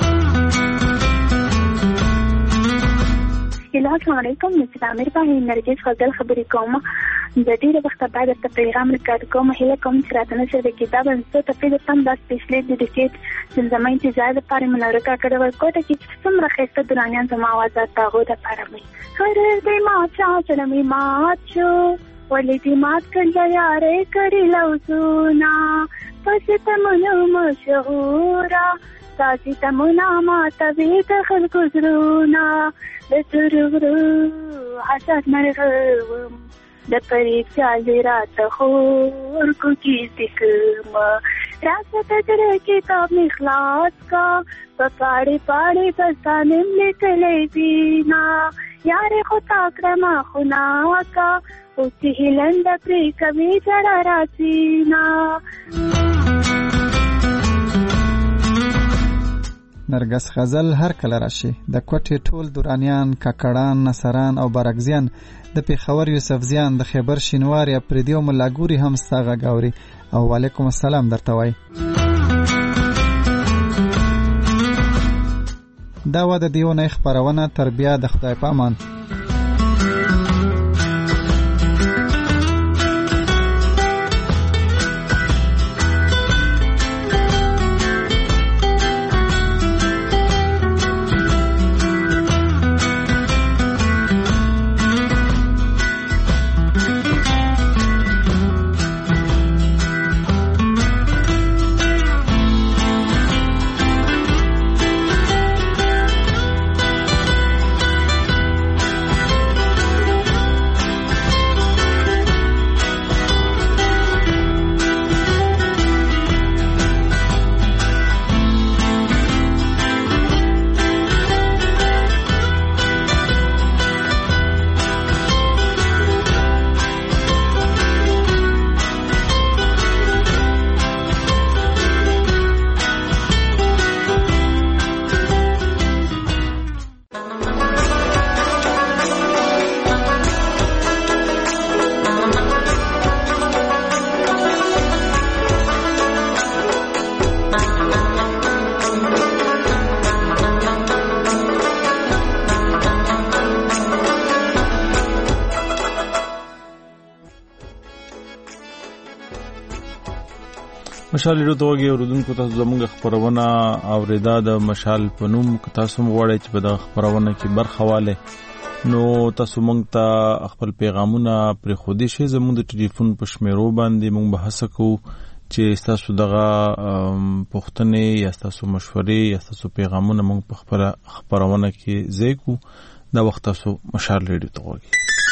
السلام علیکم، نجیب امیر باندې نرجس غزل خبرې کوم. د ډېر وخت بعد د پیغام ریکارډ کوم. هیله کوم چې راته نشي د کتاب انځو ته پیدا تم د سپیشلی ډیډیکیټ چې زما انتظار لپاره منورکا کړو کوټه کې څومره خسته درانیان زما आवाज تاغو د لپاره مې هر دې ما چا چلمې ما چو ولې دې ما کړل یارې کړی لوزونا پس ته مونږ مشهورا تاسو ته مونږ ما ته وی د خلکو زرونا د ترورو حسد مرغوم د پریچا زیرات خور کو کی سکم راست در کتاب اخلاص کا پاڑی پاڑی بستانم نکلے بینا یار خطا کرما خنا کا اسی ہلند پری کبھی جڑا راسینا.
نرګس غزل هر کله راشي د کوټې ټول دورانیان، کاکړان، نصران او برګزیان، د پیښور یوسفزیان، د خیبر شینوار یا پردیو ملاګوري هم ستاغه گاوري او وعلیکم السلام درته وای. دا و د دیو نه خبرونه تربیه د خدای پامان.
مشال ډیرو توګه اوردونکو تاسو زموږ خبرونه اوریدا د مشال په نوم تاسو غواړئ چې په دغه خبرونه کې برخه واله نو تاسو موږ ته خپل پیغامونه پر خودي شي زموږ د ټلیفون په شمیرو باندې موږ بحث کوو چې تاسو دغه پوښتنې یا تاسو مشورې یا تاسو پیغامونه موږ په خپل خبرونه کې ځای کو. دا وخت تاسو مشال ریډیو ته وګورئ.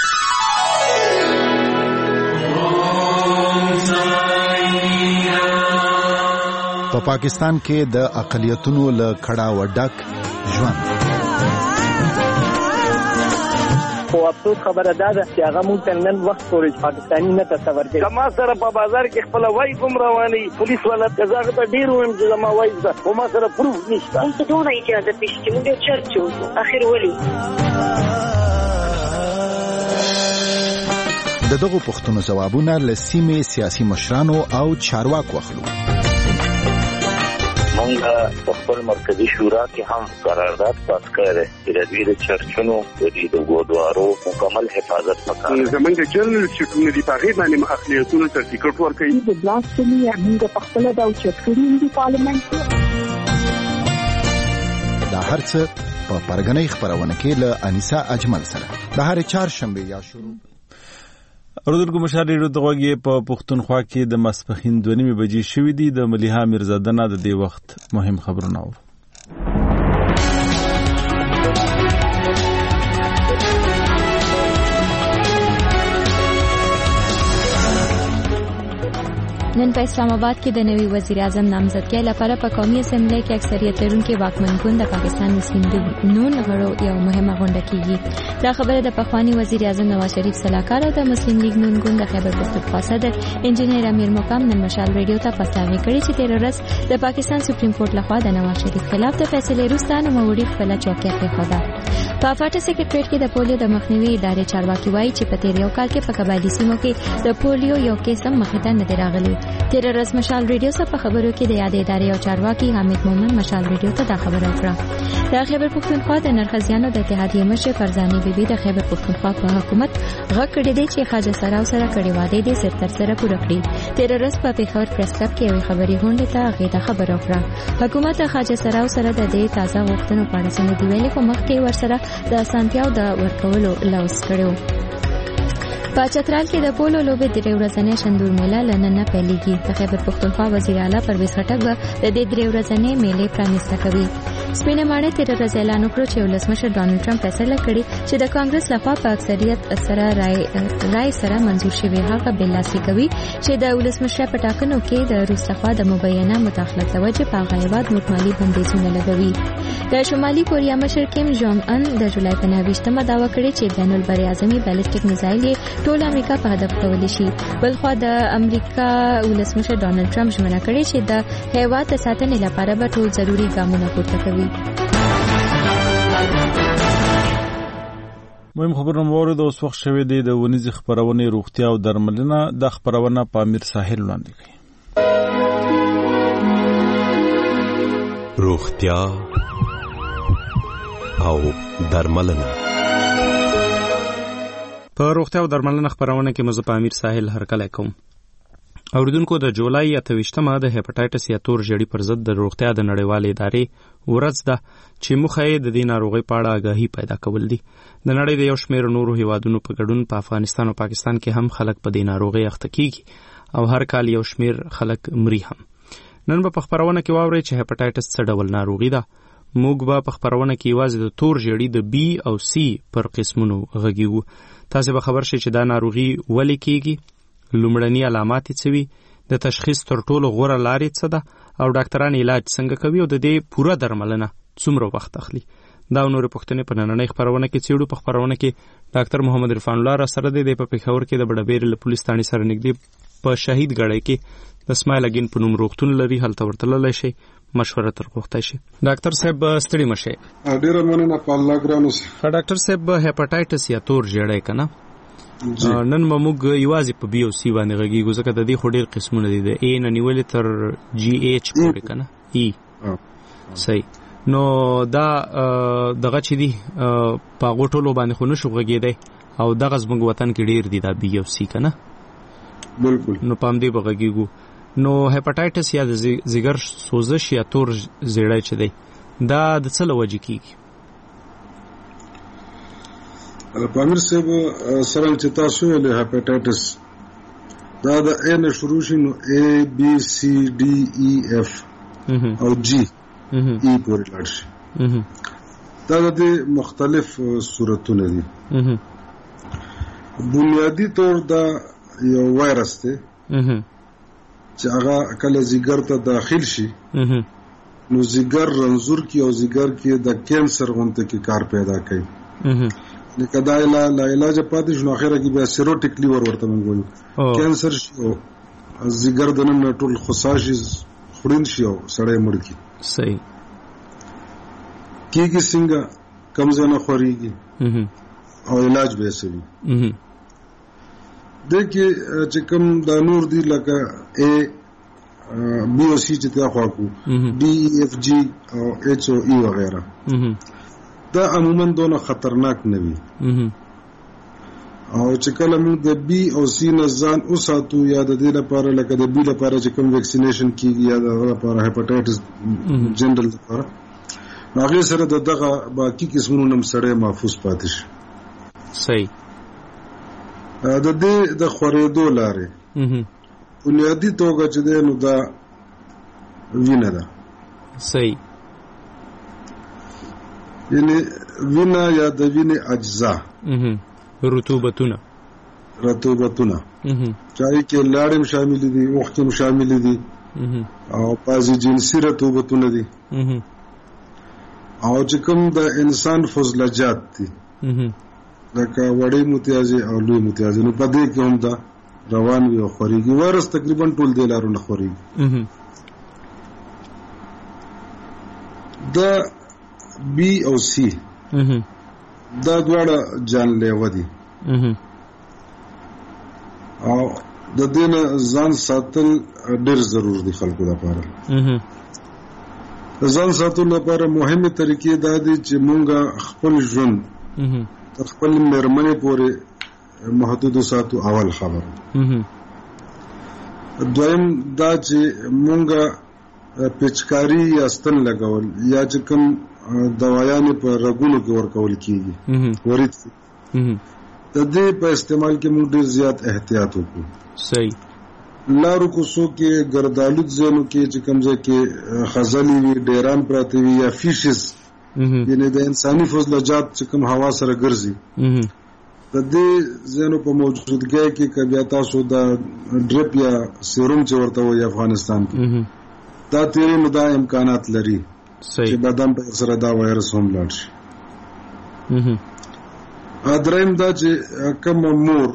په پاکستان کې د اقلیتونو له کړهو ډک ژوند.
خو افسوس خبره ده چې هغه مونږ ته نن وخت پورې پاکستاني نه تصور کوي.
کما سره په بازار کې خپل وای کوم رواني پولیس ولا تزاغ ته ډیر ویم چې ما وای ده خو ما سره پروف نشته.
مونږ ته ډوره اجازه پېښې مونږ چرچو اخر ولي
دغه پښتنو جوابونه لسیمه سیاسي مشرانو او چارواکو اخلو.
موږ په خپل مرکزی شورا کې هم قرارداد پاس کړی چې د دې چرچونو د ګودوارو مکمل حفاظت وکړي.
زمونږ جنرال سکرټری په هغه باندې اقلیتونو سرټیفیکټ ورکړي.
د بلاسفمي موږ په خپل د چرچونو د پارلیمنت
دا هرڅه په پرګنۍ خبرونه کې له انیسا اجمل سره د هر چهارشنبه یا شروع
اردوګو مشال ریډیو دغه په پښتونخوا کې د ماسپخین 2:30 بجې شوې دي. د ملیحه میرزاده نه د دې وخت مهم خبرونه اورو.
نن په اسلام آباد کې د نوي وزیر اعظم نامزدګۍ لپاره په قومي اسمبلی کې اکثریت لرونکي واکمن ګوند د پاکستان مسلم لیگ نون غړو یو مهمه غونډه کیږي. دا خبره د پخوانی وزیر اعظم نواز شریف سلاکار او د مسلم لیگ نون ګوند د خیبر پختونخوا صدر انجینیر امیر مقام نن مشال ریډیو ته پسلاوي کړي چې تیر ورځ د پاکستان سپریم کورټ لخوا د نواز شریف خلاف د فیصلې وروسته نوموړي خپل چوکۍ پرېښوده. په افاټه سکرټریټ کې د پولیو د مخنیوي ادارې چارواکي وایي چې په تیر یو کال کې په قبایلي سیمو کې د پولیو یو کیس هم مخې ته نه دی راغلی. تیر ورځ مشال ریډیو څخه په خبرو کې د یادې ادارې او چارواکي حامد مومن مشال ریډیو ته دا خبره وکړه. د خیبر پختونخوا د نرخزیانو د اتحادیې مشر فرزانه بیبي د خیبر پختونخوا په حکومت غږ کړی دی چې خواجه سراو سره کړي وعده دي تر سره پوره کړي. تیر ورځ په پیښور پریس کلب کې یو خبري غونډه ته هغه دا خبره وکړه. حکومت خواجه سراو سره د دې تازه غوښتنو په اړه سندې ویلې خو مخکې ورسره د اسانتیاو د ورکولو لوس کړو. په چترال کې د پولو لوبې درې ورځنۍ شندور میله لنن نه پیلېږي. د خیبر پختونخوا وزیر اعلی پرویز خټک به د دې درې ورځنۍ میلې پرانیسته کوي. سپینه ماڼۍ تیر ورځ اعلان وکړ چې ولسمشر ډانلډ ټرمپ فیصله کړې چې د کانګرس لخوا په اکثریت سره رای سره منزور شوی هغه بل لاسلیک کوي چې د ولسمشر په ټاکنو کې د روس لخوا د مبینه مداخلت توجه په غیبات متمالي بندیزونه لګوي. د شمالي کوریا مشر کیم جونګ ان د جولای په 29مه دعوا کړې چې بین البراعظمي بالستیک میزایل ټول امریکا په هدف کولی شي. بلخوا د امریکا ولسمشر ډانلډ ټرمپ ژمنه کړې چې د هیواد ساتنې لپاره به ټول ضروري ګامونه پورته کوي.
مهم خبرونه مورد اوس وخت شوې دي د ونیزي خبرونه روغتیا او درملنه. د خبرونه په امیر ساحل وړاندې کوي.
روغتیا او درملنه.
په روغتیا او درملنه خبرونه کې مزه په امیر ساحل هرکلی کوم. اوریدونکو د جولای 28مه د هپاټایټس یا تور ژیړي پر ضد د روغتیا د نړیوالې ادارې ورځ ده چې موخه یې د دې ناروغۍ په اړه آګاهي پیدا کول دي. د نړۍ د یو شمېر نورو هیوادونو په ګډون په افغانستان او پاکستان کې هم خلک په دې ناروغۍ اخته کیږي او هر کال یو شمېر خلک مري هم. نن به په خبرونه کې واورئ چې هپاټایټس څه ډول ناروغي ده. موږ به په خبرونه کې یوازې د تور ژیړي د بي او سي پر قسمونو غږیږو. تاسو به خبر شئ چې دا ناروغي ولې کیږي، لومړني علامات څه وي، د تشخیص تر ټولو غوره لارې څه ده او ډاکټران علاج څنګه کوي او د دې پوره درملنه څومره وخت اخلي. دا نور پوښتنې په نننۍ خبرونه کې څېړو. په خبرونه کې ډاکټر محمد عرفان الله را سره دی په پېښور کې د بډبېر له پولیس تانې سره نږدې په شهید ګړی کې د اسماعیل اګین په نوم روغتون لري، هلته ورتللی شي، مشوره تر غوښتی شي. ډاکټر صاحب ستړي مشئ.
ډېره مننه په الله ګرانو سه.
ډاکټر صاحب هپاټایټس یا تور ژیړی که نه، نن به موږ یوازې په بي او سي باندې غږیږو ځکه د دې خو ډېر قسمونه دي، د اے نه نیولې تر جي ایچ پورې که نه ای. صحیح. نو دا دغه چې دي په هغو ټولو باندې خو نشو غږېدی او دغه زموږ وطن کې ډېر دي دا بي او سي که نه.
بالکل.
نو په همدې به غږیږو. نو هپاټایټس یا د ځیګر سوزش یا تور زیړی چې دی دا د څه له وجې کېږي؟
پامیر صاحب سره چې تاسو ویلې هپاټایټس دا د اے نه شروع شي نو اے بی سی ډي ای اف او جی ای پورې لاړ شي. دا د مختلف صورتونه دي. بنیادی طور دا یو وایرس دی چې هغه کله ځیګر ته داخل شي نو ځیګر رنځور کی او ځیګر کې د کینسر غونته کې کار پیدا کوي. لکه دا علاج پاتې شنو اخره کې بیا سیروټیک لیور ورته موږ وایو کینسر شي او ځیګر د نن ټول خصاشي خورین شي او سړی مړ کی.
صحیح.
کیږي څنګه کم ځنه خوريږي او علاج به سوي. دغه چې کوم د نور دی لکه اے بی او سی چې ته خواکو ډي اف جي او ایچ او ای وغیرہ دا عموما دونه خطرناک نه وي او چې کله موږ د بی او سی نه ځان اوساتو یا د دې لپاره لکه د بی لپاره چې کوم ویکسینیشن کیږي یا د لپاره هپاټایټس جنرال لپاره هغه سره دغه باقي قسمونو نم سره محفوظ پاتې شي.
صحیح.
د دې د خورېدو لارې بنیادی توګه چې ده نو دا وینه ده.
صحیح.
یعنی وینه یا د وینې اجزا
رطوبتونه
چاہے کې لاړم شامل دي وختم شامل دي او بعضی جنسي رطوبتونه دي او چې کوم د انسان فضلجات دي لکه وړې متیازي او لوی متیازي نو په دې کې هم دا روان وي او خوريږي ورس تقریبا ټول د لارو نه خوريږي. دا بی او سی دا دواړه جان لیوا دي او د دې نه ځان ساتل ډېر ضرور دي خلکو لپاره. ځان ساتل لپاره مهمه طریقې دا دي چې مونږه خپل ژوند خپل مرمنې پورې محدود ساتو. اول خبر دویم دا چې مونږه پچکاری یا ستن لګول یا چې کوم دوايان په رګونو کې ورکول کیږي ورید د دې په استعمال کې موږ ډیر زیات احتیاط وکړو.
صحیح.
لارو کوڅو کې ګردالود ځینو کې چې کوم ځای کې خزلي وي ډیران پراته وي یا فیشز یعنی د انساني فضلجات چې کوم هوا سره ګرځي د دې ځینو په موجودګۍ کې کبیا تاسو د ډریپ یا سیروم چې ورته وي افغانستان کې دا تیرې نو دا امکانات لري چې بدن په سره دا وایرس هم لاړ شي. دریم دا چې کوم مور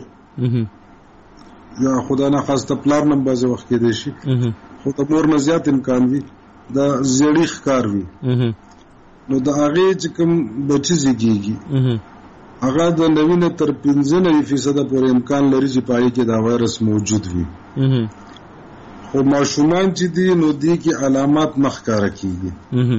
یا خدا نه خواسته پلار نم بازه وخت کې دی شي خو د مور نه زیات امکان وي دا زیړی ښکار وي نو د هغه چې کوم بچی زیږي هغه د 90 تر 95% پورې امکان لري چې پای کې دا وایرس موجود وي. خو ماشومان چې دي نو دي کې علامات مخکاره کیږي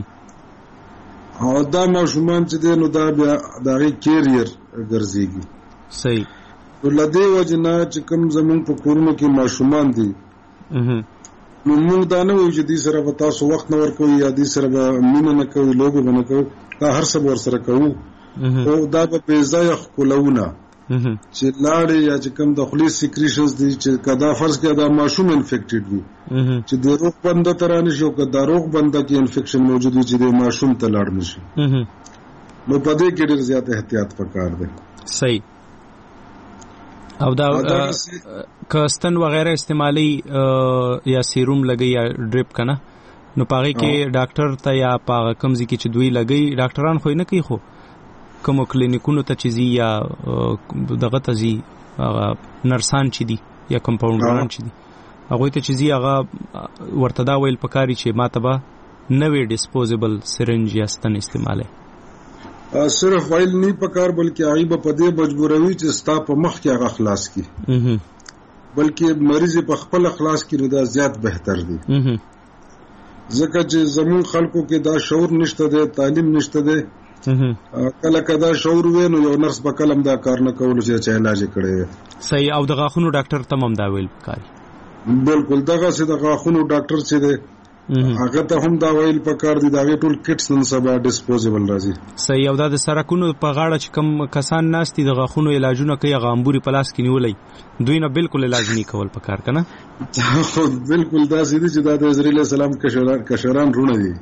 او دا ماشومان چې دي نو دا بیا دغه کیریر ګرځيږي.
صحیح.
ولدی وجنا چې کوم زمون په کورونو کې ماشومان دي نو موږ دا نه وایو چې دې سره به تاسو وخت نه ورکوي یا دې سره به مینه نه کوي لوبه به نه کوي دا هر څه ور سره کوو او دا په پیزا یا خلونه چې لاړې یا چې کوم د خلی سیکریشنز دي چې کدا فرض کې دا ماشوم انفیکټډ وي چې د روغ بنده ترانه شو کدا روغ بنده کې انفیکشن موجود وي چې د ماشوم ته لاړ نشي نو په دې کې ډېر زیات احتیاط پکار دی.
صحیح. او دا کستن وغیرہ استعمالی یا سیروم لګي یا ډریپ کنه نو پاره کې ډاکټر ته یا پاره کمزې کې چې دوی لګي ډاکټران خو نه کوي خو کوم کلینیکونو ته چیزی یا دغه تزي نرسان چي دي یا کمپاونډران چي دي هغه ته چیزی هغه ورته دا ویل پکاري چې ماتبه نوې ډیسپوزیبل سرنج یا ستن استعماله
صرف ویل نه پکار بلکې عیب په دې مجبوروي چې ستا په مخ کې هغه خلاص کی بلکې مریض په خپل خلاص کی نو دا زیات بهتر دی ځکه چې زمون خلکو کې دا شعور نشته دی تعلیم نشته دی کله کدا شعور وینو یو نرس په کلم دا کار نه کول چې علاج کړي.
صحیح. او د غاخونو ډاکټر تمام دا ویل پکاري.
بالکل دغه سي د غاخونو ډاکټر چې دی هغه ته هم دا ویل پکار دي دا ټول کټس نن سبا ډیسپوزیبل راځي.
صحیح. او دا د سرکونو په غاړه چې کم کسان ناشتي د غاخونو علاجونه کوي غامبوري پلاس کې نیولې دوی نه بالکل علاج نه کول پکار کنه.
بالکل دا سيدي چې دا د اسرائیل السلام کشران رونه دي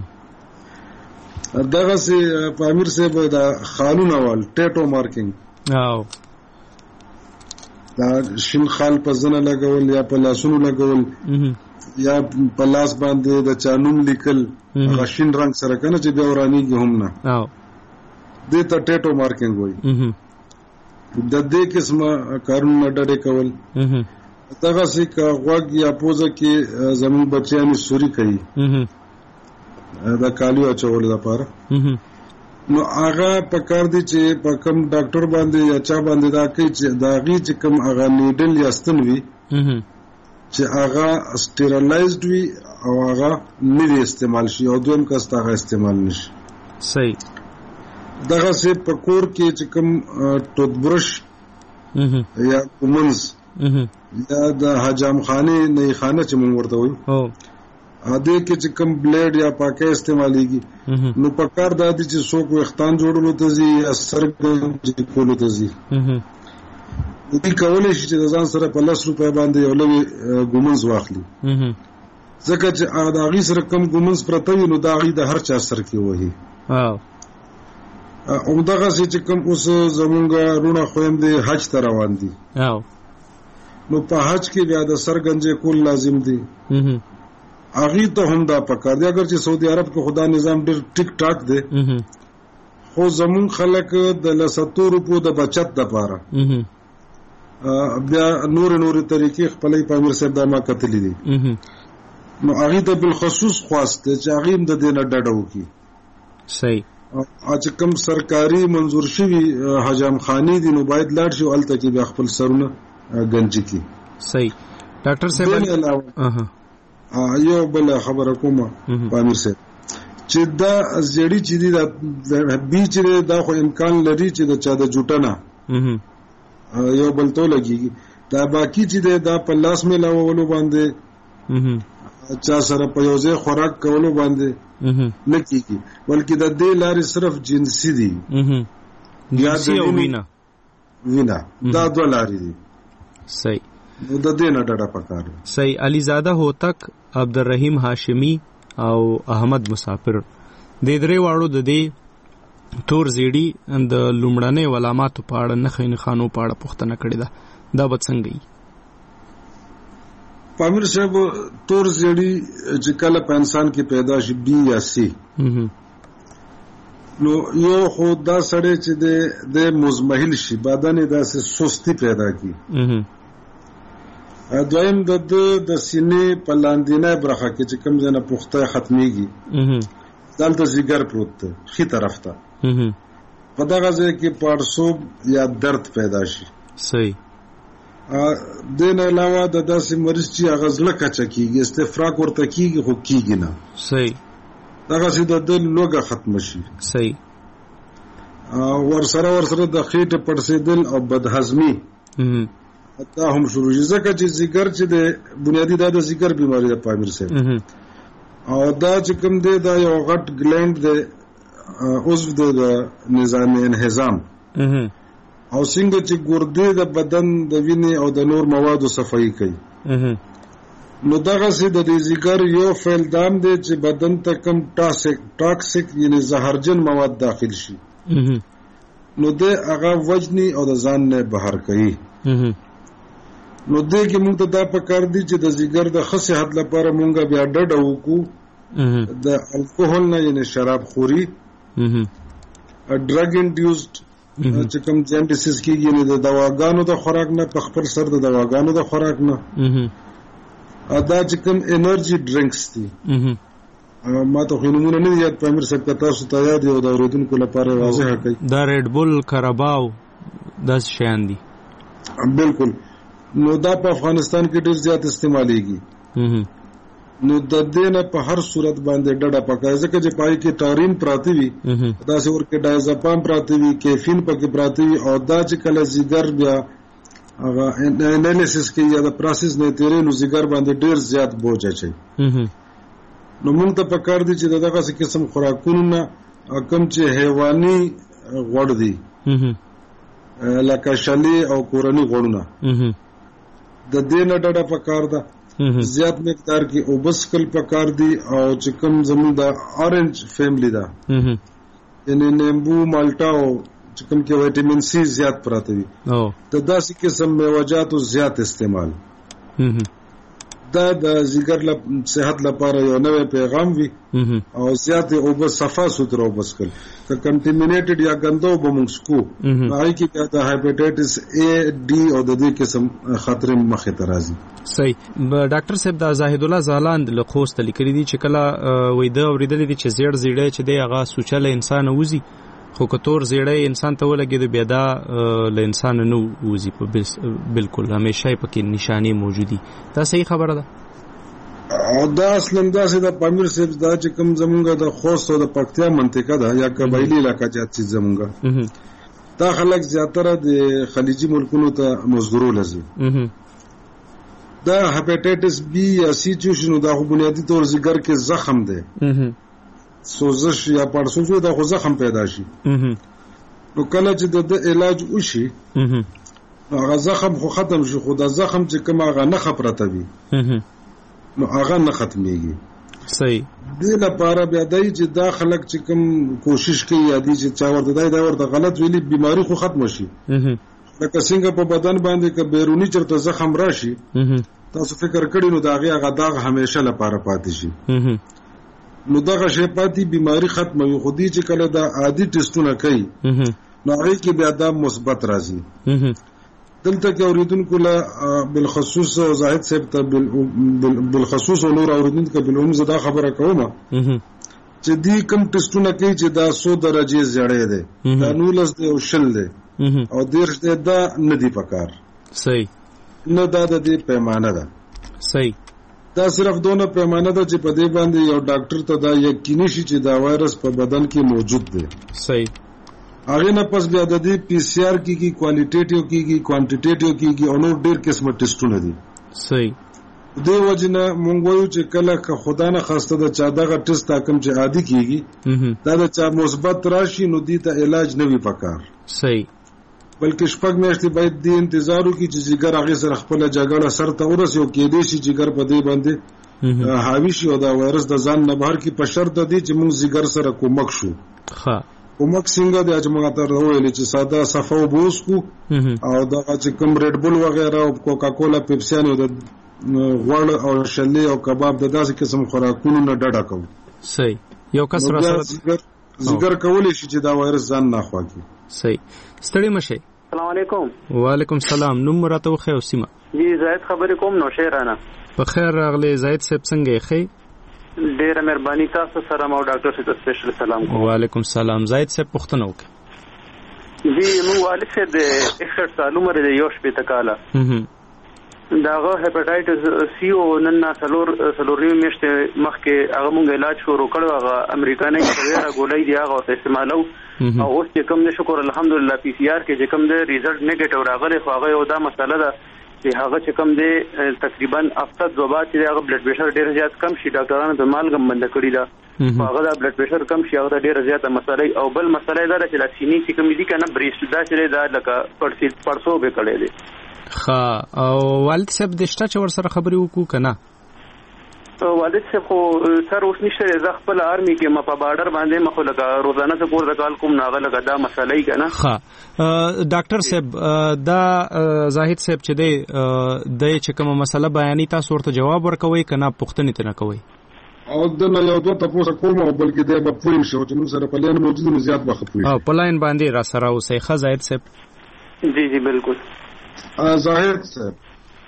دغه سي پامیر صاحب دا خالونه وال ټیټو مارکینګ
او
دا شین خال په زنه لګول یا په لاسونو لګول یا په لاس باندې د چانوم لیکل غشین رنگ سره کنه چې بیا ورانیږي هم نه
او
دې ته ټیټو مارکینګ وایي. د دې قسمه کارونه ډډه کول دغه سي کا غوږ یا پوزه کې زمون بچیان سوري کوي دا کالیو اچول لپاره نو هغه په کار دي چې په کوم ډاکټر باندې یا چا باندې دا کوي چې دا غي چې کوم هغه نیډل یا ستنوي چې هغه سټیرلایزډ وي او هغه نه استعمال شي او دویم کس هغه استعمال نشي.
صحیح.
دغه سه په کور کې چې کوم ټوت برش یا کومنز یا د حجام خانه نه خانه چې موږ ورته وایو اده کې چې کوم بلیډ یا پاکه استعمالېږي نو په کار د دې چې څوک وختان جوړولو ته ځي یا سرګ کولو ته ځي دې کولای شي چې ځان سره په 10 روپیا باندې یو لوي ګومنز واخلي ځکه چې هغه غي سره کم ګومنز پرته وي نو دا غي د هر چا سر کې وایي. او دغه چې کوم اوس زمونږ رونه خويندې حج ته روان دي نو په حج کې بیا د سرګنجې کول لازم دي. اغه ته هم دا پکار دی اگر چې سعودي عرب کې خدا نظام ډېر ټیک ټاک دی خو زمون خلک د 100 روپو د بچت لپاره بیا نور طریقې خپلې پامیر صاحب دا ما کتلې دي نو اغه ته بالخصوص خواسته چې اغه هم د دینه ډډه وکي.
صحیح.
اج کوم سرکاري منظور شوی حجام خانی دي نو باید لاړ شي الته کې بیا خپل سرونه گنجي کی.
صحیح. ډاکټر صاحب
یو بل خبره کومه پامیر صاحب چې دا زړی چې دی دا بیچ دا خو امکان لري چې د چا د جوټنه یو بل ته لګيږي دا باقی چې دا په لاس مې لاولو باندې چا سره په یوځای خوراک کولو باندې نه کیږي بلکې د دې لارې صرف جنسي دي
جنسي او وینا
دا دوه لارې دي.
صحیح.
نو د دې نه ډډه پکار.
صحیح. علیزاده هوتک، عبدالرحیم هاشمی او احمد مسافر د درې واړو د دې تور زیړی د لومړنۍ علاماتو په اړه نه خانو په اړه پوښتنه کړې ده دا به څنګه وي؟
پامیر صاحب تور زیړی چې کله په انسان کې پیدا شي بي یا سي نو یو خو دا سړی چې د مزمحل شي بدن داسې سستی پیدا کی دویم د سینې په لاندینه برخه کې چې کوم ځنه پخته ختميږي دلته زیګر پروت دی خي طرف ته په دغه ځای کې پړسوب یا درد پیدا شي.
صحیح.
دین علاوه د داسې مریض چې هغه زړه کچا کیږي استفراغ ورته کیږي خو کیږي نه.
صحیح.
دغه چې د لوګه ختم شي.
صحیح.
ورسره د خېټه پړسېدل او بدهضمي دا هم شروع شي ځکه چې ذکر چې د بنیادی د ذکر بیماری د پامیر صاحب او دا چې کوم دی دا یو غټ ګلند دی عضو د نظام انهضام او څنګه چې ګردې د بدن د وینې او د نور موادو صفائی کوي نو دغه سي د ذکر یو فعل دام دی چې بدن ته کم ټاکسیک یعنی زهرجن مواد داخل شي نو د هغه وجنی او د ځان نه بهر کوي. نو دې کې موږ ته دا پکار دي چې د زیګر د ښه صحت لپاره موږ بیا ډډه وکړو د الکوهول نه یعنی شراب خوري ډرګ انډیوسډ چې کوم جنډیسس کېږي یعنی د دواګانو د خوراک نه په خپل سر د دواګانو د خوراک نه دا چې کوم انرژي ډرینکس دي ما ته خو نمونه نه یاد پامیر صاحب تاسو ته یاد یو د اوریدونکو لپاره واضح کړئ
دا ریډ بول کاراباو داس شیان دي.
بالکل. نو دا په افغانستان کې ډیر زیات استعمالېږي نو د دې نه په هر صورت باندې ډډه پکای ځکه چې پای کې تارین پراتی وي دا څور کې ډایزاپام پراتی وي کیفین پکې پراتی وي او دا چې کله زیګر بیا هغه انالیسس کې یا د پروسس نه تیرې نو زیګر باندې ډیر زیات بوج اچي نو موږ ته پکار دي چې دغه څه قسم خوراکونه نه کم چې حیواني غوړ دي لکه شلی او کورنی غوړونه د دې نه ډډه پکار ده زیات مقدار کې اوبسکل پکار دي او چې کوم زموږ د اورنج فیملی ده یعنی نیمبو مالټا او چې کوم کې وټامین سی زیات پراته وي د داسې قسم میوه‌جاتو زیات استعمال دا د ځګر صحت لپاره یو نوې پیغام وي او زیات اوبه صفا سوتره وبسکل که کنټامینیټډ یا ګندو بمونسکو هغه کې د هایپاټایټس A D او د دې قسم خطر مخه ته راځي.
صحیح. ډاکټر صاحب د زاهد الله زالاند له خوست لیکلي دي چې کله وېده اوریدل دي چې زیړ زیړې چې دی هغه سوچله انسان وځي خو کتور زیړی انسان ته ولګي د بیا دا له انسان نه وځي په بالکل همیشه پکې نشانی موجودي دا صحیح خبره ده
او دا اصلا داسې د پامیر صاحب دا چې کوم زمونږ د خوست او د پکتیا منطقه ده یا قبایلی علاقه چې چې زمونږ دا خلک زیاتره د خلیجي ملکونو ته مزدورو لزي دا هپاتایټس بی یا سی چې شنو دا خو بنیادی طور زیګر کې زخم ده سوزش یا پړسوځو دا خو زخم پیدا شي نو کله چې د علاج وشي هغه زخم خو ختم شي خو دا زخم چې کوم هغه نه خبرته وي نو هغه نه ختميږي
صحیح
دې لپاره بیا دای چې دا خلک چې کوم کوشش کوي یا دي چې چا ورته دا ورته غلط ویلي بیماری خو ختم شي لکه څنګه په بدن باندې که بیرونی چرته زخم راشي تاسو فکر کړئ نو دا هغه داغ همیشه لپاره پاتې شي نو دغه شی پاتې بیماری ختمه وي خو دې چې کله دا عادي ټیسټونه کوي نو هغه کې بیا دا مثبت راځي دلته کې اوریدونکو لا بالخصوص زاهد صاحب ته بالخصوص نور اوریدونکو بالعموم زدا خبره کومه چې دې کوم ټیسټونه کوي چې دا 100 درجه زړې ده دا 19 دی او شل دی او دیرش دی دا نه دی پکار
صحیح
نه دا د دې پیمانه ده
صحیح
دا صرف دونه پیمانه ده چې په دې باندې یو ډاکټر ته دا یقیني شي چې دا وایرس په بدن کې موجود دی
صحیح
هغه نه پس بیا د دې پی سی آر کیږي کوالټیټیو کیږي کوانټیټیو کیږي او نور ډېر قسمه ټیسټونه دي
صحیح
د وجنه مونږ وایو چې کله که خدا نه خواسته د چا دغه ټیسټ تاکم چې عادي کیږي دا د چا مثبت راشي نو دې ته علاج نه وی پکار
صحیح
بلکې شپږ میاشتې باید د انتظار وکړي چې جګر هغه سره خپل جګړه سر ته ورسي او کېدې شي جګر په دې باندې حاوی شي او دا وایرس د ځان نه بهر کې په شرط دی چې مونږ جګر سره کومک شو
ها
کومک څنګه د اجماع تر ویل چې ساده صفو بوس کو او دا چې کوم ریډ بول وغیرہ او کوکا کولا پیپسی نو د غوړ او شلې او کباب د داسې قسم خوراکونو نه ډډه کوو
صحیح یو کس را سره
ذکر کولی شي چې دا وایرس ځان نه خواږي
صحیح ستړي مشه
السلام علیکم
وعلیکم السلام نوم راته خو سیمه
جی زاهد خبرې کوم نو شهرانه
په خیر راغلی زاهد صاحب څنګه یې
ډیره مهرباني تاسو سره مو ډاکټر ته سپیشل سلام کوم
وعلیکم السلام زاهد صاحب پوښتنه وکړه
جی مو والد صاحب د 61 سال عمر دی یو شپې تکاله داغه هپاتایټس سی او نن سلوري میشته مخکې هغه مونږ علاج شروع کړو هغه امریکاني سویرا ګولای دی هغه استعمالو او اوس چې کوم د شکر الحمدلله پی سی آر کې چې کوم د ریزلټ نیگیټیو راغلی خو هغه یو دا مسله ده چې هغه چې کوم دی تقریبا هفته دوه چې هغه بلډ پریشر ډیر زیات کم شي ډاکټرانو د مالګم بند کړی دا هغه د بلډ پریشر کم شي هغه ډیر زیات مسله او بل مسله دا چې د سینې چې کوم دي کنه بریسټ دا چې دا لکه پرسو به کړی دی
ها او والد صاحب د شته چې ور سره خبرې وکړو کنه
والد صاحب خو سر اوس نشته زه خپل آرمي کې ما په بارډر باندې مخه لگا روزانه څه کور د کال کوم ناغه لگا دا مسله ای کنه
ها ډاکټر صاحب دا زاهد صاحب چې دی د چې کومه مسله بیانې تاسو ورته جواب ورکوي کنه پوښتنه تنه کوي
او د نه یو دوه تاسو کوم او بلکې د په پویم شو چې موږ سره په لین موجود نو زیات وخت پوي
او په لاین باندې را سره اوسې ښه زاهد صاحب
جی جی بالکل
زاهد صاحب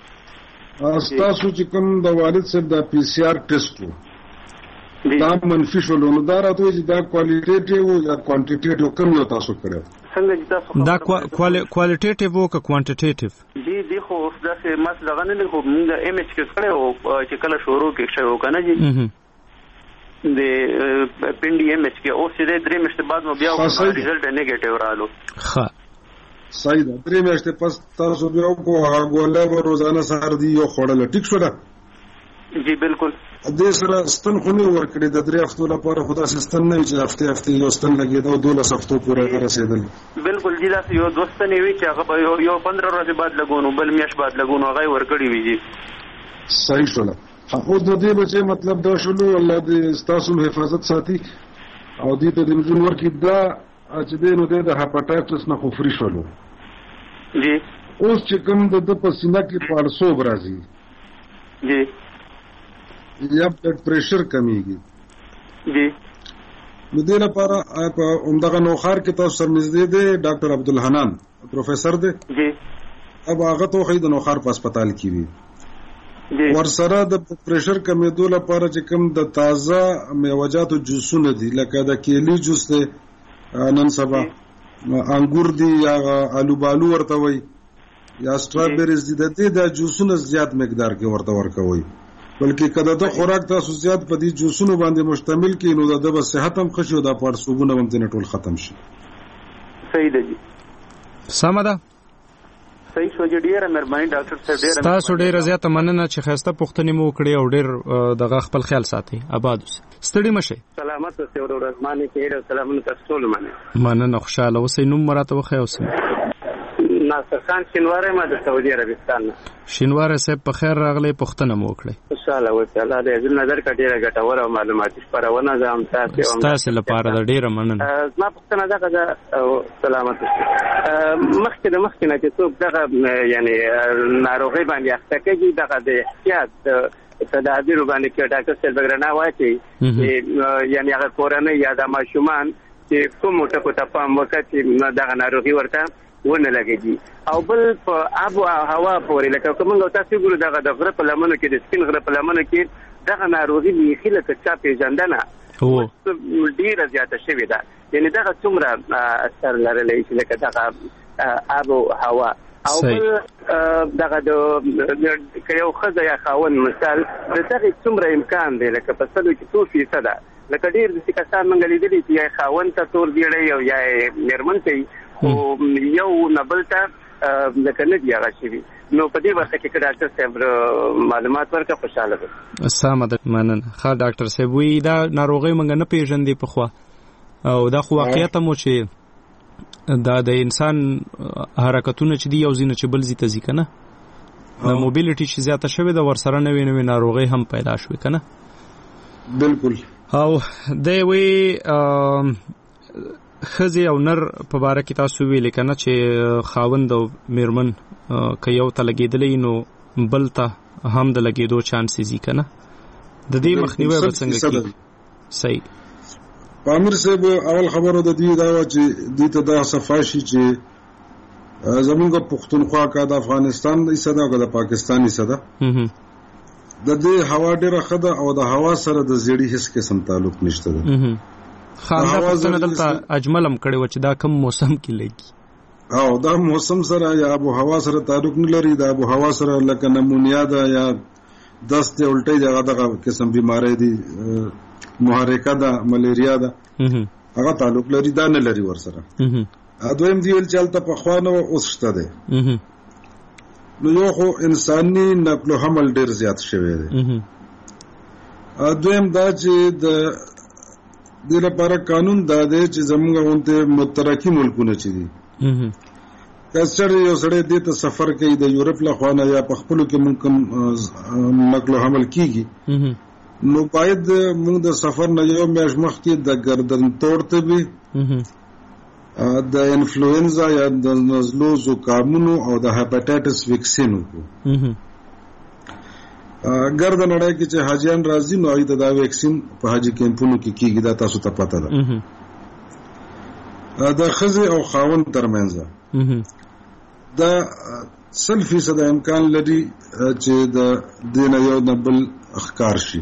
تاسو چې کوم د والد صاحب د پی سی آر ټیسټ دا منفي شول نو دا راته چې دا کوالټیټیو یا کوانټیټیو کوم یو تاسو کړو
څنګه چې تاسو
دا کوالټیټیو او کوانټیټیو
جی خو دا څه مسله غنه خو موږ ایم ایچ کې کړو چې کله شروع کې شوی کنه جی د پینډي ایم ایچ کې او سیده درې مشته بعد مو بیا ریزلټ نیگیټیو رالو
ښه صحیح ده درې میاشتې پس تاسو بیا کو هغه ګولې به روزانه سهار دی یو خوړل ټیک شو ده
جی بالکل
دې سره ستن خو نه ورکړي د درې هفتو لپاره خدا سستن نه چې هفته یو ستن لګیدا او 12 هفتو پورې رسیدل
بالکل جی دا یو دوست نه وی چې هغه یو 15 ورځې بعد لګونو بل میاش بعد لګونو هغه ورکړي وی جی
صحیح شو او د دې بچي مطلب دا شلو الله دې تاسو حفاظت ساتي او دې ته د مزون ورکی دا چې دې نو د هپاتایټس نه خو فری شولو
جی
اوس چې کوم د پسینه کې پړسوب راځي
جی
یا بلډ پریشر کمیږي
جی
نو دې لپاره په عمدغه نوخار کې تاسو سره نږدې دی ډاکټر عبدالحنان پروفیسور دی
جی
اب هغه ته خو د نوخار په هسپتال کې وي
جی
ورسره د پریشر کمیدو لپاره چې کوم د تازه میوجاتو جوسونه دي لکه د کیلي جوس دی نن سبا انګور دي یا آلو بالو ورته وي یا سټرابریز دي، د دې د جوسونو زیات مقدار کې ورته ورکوي، بلکې کله د خوراک تاسو زیات په دې جوسونو باندې مشتمل کې نو د صحت هم ښه شي او د پړسوبونه هم تنه ټول ختم شي.
صحیح ده جی،
سم ده،
صحیح شو جی. ډیره مهرباني ډاکټر صاحب، ډیره
تاسو ډیره زیاته مننه چې خسته پوښتنې مو وکړې او ډیر دغه خپل خیال ساتي. آباد اوسئ، ستړي مشئ.
سلامت اوسئ او ورځمانه کې ډیر سلامونه تاسو ټول
مننه. خوشاله اوسئ. نوم مراته وخی اوسئ.
ناصر خان شینواره ما د سعودي عربستان.
شینواره صاحب په خیر راغلی، پوښتنه مو وکړئ.
خوشاله اوسئ. الله دې عزت نظر کا ډیره ګټوره او معلوماتي خبرونه ده هم
تاسو لپاره د ډیره مننه.
ما پوښتنه ده او سلامت اوسئ. مخکې نه چې څوک دغه یعنی ناروغي باندې اخته کېږي، دغه د احتیاط تدابیر باندې کې ډاکټر صاحب وګرځنه واچي، یعنی هغه کورنۍ یا د ماشومان چې کوم ټکو ته پام وکړي چې دغه ناروغي ورته ونه لګېږي. او بل په آب او هوا پورې لکه کومه تاسو ګورو دغه د غره په لمنو کې د سپین غره په لمنو کې دغه ناروغي بیخي لکه چا پیژندنه ډیره زیاته شوې ده، یعنی دغه څومره اثر لرلی چې لکه دغه آب او هوا. او بل دغه که یو ښځه یا خاوند مثال د دغې څومره امکان دی، لکه په 100% لکه ډېر داسې کسان موږ لیدلي چې یا خاوند ته تور بیړی او یا مېرمن ته خو یو نه بل ته لکه نه دي هغه شوي. نو په دې برخه کې ډاکټر صاحب معلومات ورکړه، خوشحاله به.
سمه ده، مننه. ښه ډاکټر صاحب وایي دا ناروغۍ موږ نه پېژندې پخوا، او دا خو واقعیت هم و چې دا د انسان حرکتونه چې دي یو ځای نه چې بل ځای ته ځي که نه، د موبیلیټي چې زیاته شوې ده ورسره نوې نوې ناروغۍ هم پیدا شوې که نه.
بالکل.
او دی وایي ښځې او نر په باره کې تاسو ویلې که نه چې خاوند او مېرمن که یو ته لګېدلی نو بل ته هم د لګېدو چانس ځي که نه، د دې مخنیوی به څنګه کېږي؟ صحیح.
امیر صاحب اول خبرو د دې دا و چې دې ته دا صفا شي چې زمونږ پښتونخوا که د افغانستان حصه ده او که د پاکستان حصه ده، د دې هوا ډېره ښه ده او د هوا سره د زیړي هیڅ قسم تعلق نشته ده.
خاندا پښتنه دلته اجمل هم کړی و چې دا کم موسم کې لګي،
او دا موسم سره یا ابو هوا سره تعلق نه لري. د ابو هوا سره لکه نمونیا ده یا دست الټي دغه قسم بیماری دي، محرکه ده، ملیریا ده، هغه تعلق لري، دا نه لري ورسره. دویم دی ول چلته په خوانه اوس شته ده. نو یو خو انساني نقل و حمل ډیر زیات شوی دی. دویم دا چې د دې لپاره قانون دا دی چې زموږ غونته مترقي ملکونه چې دي کسر یو سړی دې ته سفر کوي د یورپ له خوانه یا په خپلو کې ممکن نقل و حمل کیږي، نو باید موږ د سفر نه یو میاشت مخکې د ګردن توړ طبي، د انفلوئنزا یا د نزلو زکامونو او د هپاتایټس ویکسین وکړو. ګرد نړۍ کې چې حاجیان راځي نو هغوی ته دا ویکسین په حاجي کیمپونو کې کېږي، دا تاسو ته پته ده. د ښځې او خاوند ترمنځ دا 100% امکان لري چې د دې نه یو نه بل ښکار شي.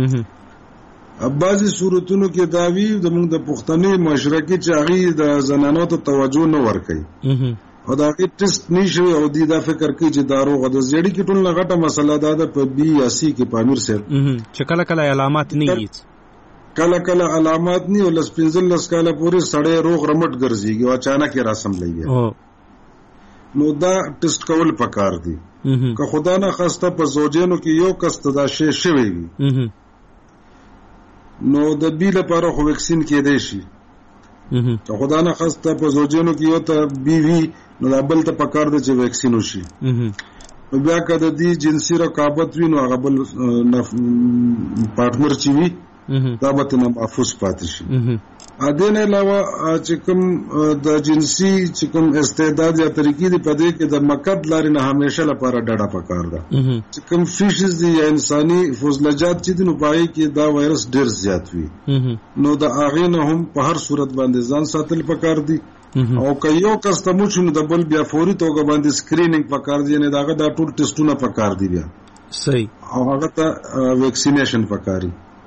بعضې صورتونو کې دا وي زموږ د پښتني معاشره کې چې هغوی د زنانو ته توجه نه ورکوي او د هغې ټیسټ نه شوي او دوی دا فکر کوي چې دا روغه د زیړي کې ټول نه غټه مسله دا ده په بي یا سی کې په امیر صاحب
چې کله کله علامات نه وي،
کله کله علامات نه، او 15 کاله پورې سړی روغ رمټ ګرځېږي او اچانک یې راسم لګي. نو دا ټیسټ کول پکار دي. که خدا نه خواسته په زوجینو کې یو کس ته دا شی شوی وي نو د بي لپاره خو ویکسین کېدی شي. که خدا نه خواسته په زوجینو کې یو ته بي وي نو دا بل ته پکار دی چې ویکسین وشي. نو بیا که د دې جنسي رقابت وي نو هغه بل پارټنر چې وي دا به ترې نه محفوظ پاتې شي. دې نه علاوه چې کوم د جنسي چې کوم استعداد یا طریقې دي په دې کې د مقد لارې نه همیشه لپاره ډډه پکار ده. چې کوم فیشز دي یا انساني فضلجات چې دي نو په هغې کې دا وایرس ډېر زیات وي، نو د هغې نه هم په هر صورت باندې ځان ساتل پکار دي. او که یو کس ته موچ نو د بل بیا فوري توګه باندې سکرینینګ پکار دی، یعنې د هغه دا ټول ټیسټونه پکار دي بیا
صحیح،
او هغه ته ویکسینیشن پکاري.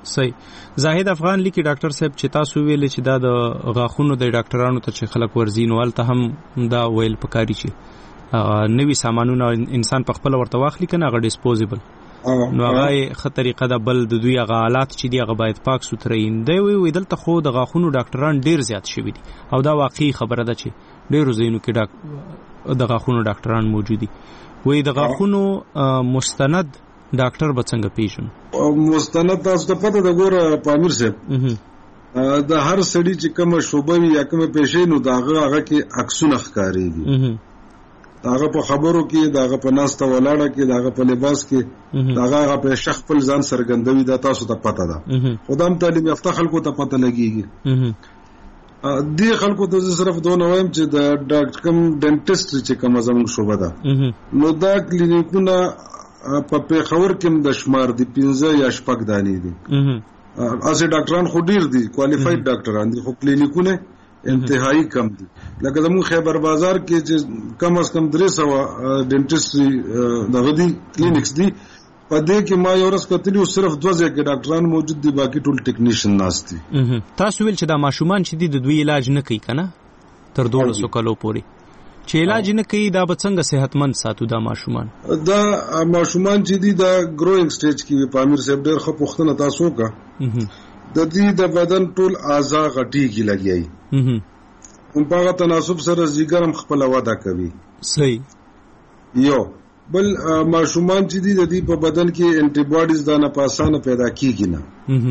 صحیح زاهد افغان لیکي ډاکټر صاحب چې تاسو ویل چې دا د غاښونو د ډاکټرانو ته چې خلک ورزینو ولته هم دا ویل پکاري چې نوی سامانونه انسان په خپل ورته واخلي کنه هغه ډیسپوزیبل نو هغه خه طریقه د بل د دوی هغه حالات چې دی هغه باید پاک سوتره دی وی دلته خو د غاښونو ډاکټران ډیر زیات شوي دي او دا واقعي خبره ده چې ډیرو ځایونو کې د غاښونو ډاکټران موجود دي وی د غاښونو مستند ډاکټر به څنګه پیژنو
مستند تاسو ته پته ده ګوره پامیر صاحب د هر سړي چې کومه شوبه وي یا کومه پیښې نو هغه کې عکسونه ښکارېږي داغه په خبرو کې داغه په ناسته ولاړه کې داغه په لباس کې داغه په شخص خپل ځان سرګندوي دا تاسو ته پته ده خدام تعلیم یافته خلکو ته پته لګيږي دې خلکو ته صرف دوه وایم چې د ډاکټر کم ډنټیسټ چې کوم زموږ شوبه ده نو دا کلینیکونه په پیښور کې د شمار دي 15 یا 16 دانې دي اسې ډاکټران خو ډیر دي کوالیفاید ډاکټران دي خو کلینیکونه انتهایی کم دي لکه زموږ خیبر بازار کې چې کم از کم 300 ډنټیسټ دغه دي کلینکس دي په دې کې ما یو ورځ کتلی صرف 2 ځای ډاکټران موجود دي باقي ټول ټیکنیشن ناست دي
تاسو ویل چې دا ماشومان چې د دوی علاج نه کوي کنه تر 200 کلو پورې چې علاج نه کوي دا به څنګه صحتمند ساتو دا ماشومان
چې دي دا گروینګ سټیج کې پامیر صاحب ډېر ښه پوښتنه تاسو وکړه د دې د بدن ټول اعضاء غټيږي لګیای هم په تناسب سره زیګرم خپل وده کوي
صحیح
یو بل ماشومان چې دي د دې په بدن کې انټي باډیز دا نه پاسانه پیدا کیږي نه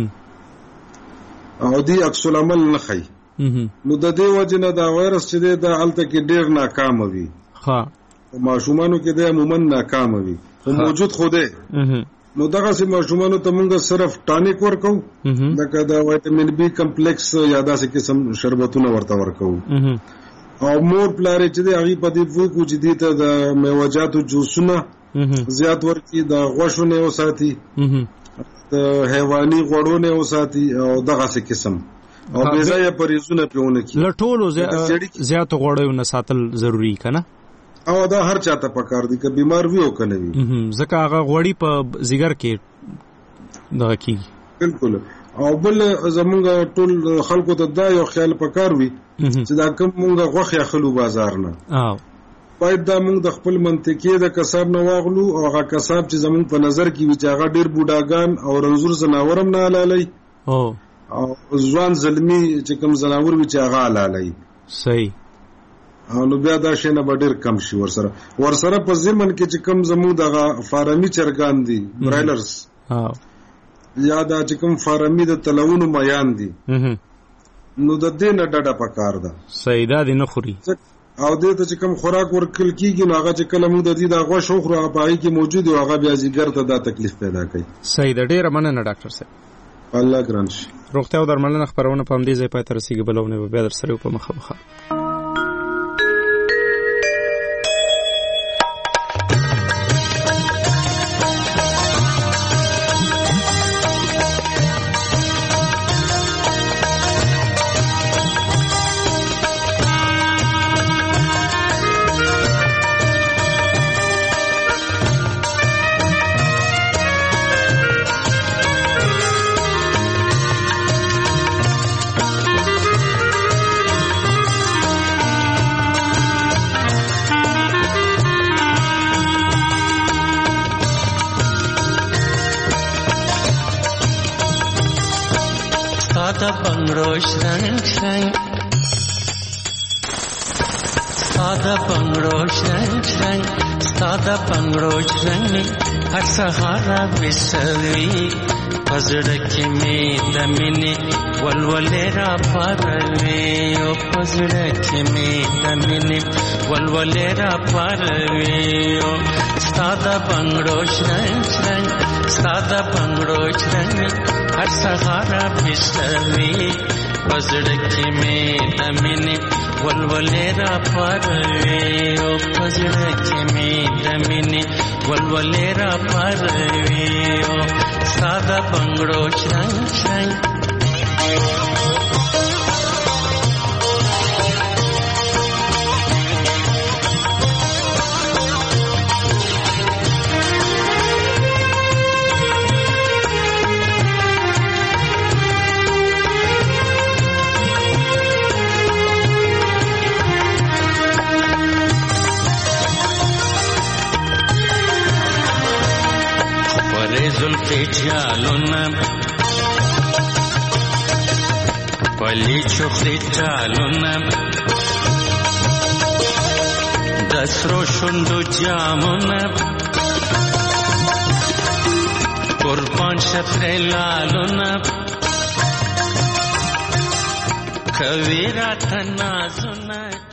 او دې عکس العمل نه خي نو د دې وجه نه دا وایرس چې دا الته کې ډیر ناکام وي
ها
ماشومانو کې د عموما ناکام وي خو موجود خوده نو دغه سي ماشومانو ته موږ صرف ټانیک ورکو دغه د وټامین بي کمپلیکس یا داسې قسم شربتونه ورته ورکو او مور پلارې چې دی هغه په دې وکړو چې دې ته د میوجاتو جوسونه زیات ورکی د غوښونه او ساتي د حیواني غوړونه او ساتي او دغه سي قسم او بيځای پریزونه پیونه کی
لټولو زیات غوړونه ساتل ضروری کنه
او دا هر چاته پکار دي که بیمار وي او کنه وي
ځکه هغه غوړی په زیګر کې دغه کی
بالکل او بل زمونږ ټول خلکو ته دا یو خیال پکار وي چې دا کوم مونږ غوښه خلو بازار نه باید دا مونږ د خپل منطقې د کسب نه واغلو او هغه کسب چې زمونږ په نظر کې وي چې هغه ډیر بوډاګان او رنزور زناورم نه علالي او ځوان زلمی چې کوم زناور وي چې هغه علالي
صحیح
نو بیا دا شی نه ډیر کم شي ورسره په ضمن کې چې کوم زموږ د فارمي چرګان دي برایلرز یا دا چې کوم فارمي د تلونو میان دي نو د دې نه ډډه پکار ده
صحیح ده نه خوري
او دې ته چې کوم خوراک ورکل کیږي نو هغه چې کله موږ د دې د غوښ خورو هغه پای کې موجود او هغه بیا زیګر ته دا تکلیف پیدا کوي
صحیح ده ډیر مننه ډاکټر صاحب
الله ګران شي
روغتیا او درملنه خبرونه په همدې ځای پای ته رسیدي بلونه به در سره په مخه
ساده پنګړو شرنګ هر سهارا وسوي پزړه کې می د مینې ولولې را پروي او پزړه کې می د مینې ولولې را پروي او ساده پنګړو شرنګ هر سهارا وسوي پزړه کې می د مینې ولولې را پروي او پزړه کې می د مینې ولولې را پروي او ساده پنګړو شرنګ چخې جالونه ولی چخې جالونه د سرو شونډو جامونه قربان شترې لالونه کوي راته نازونه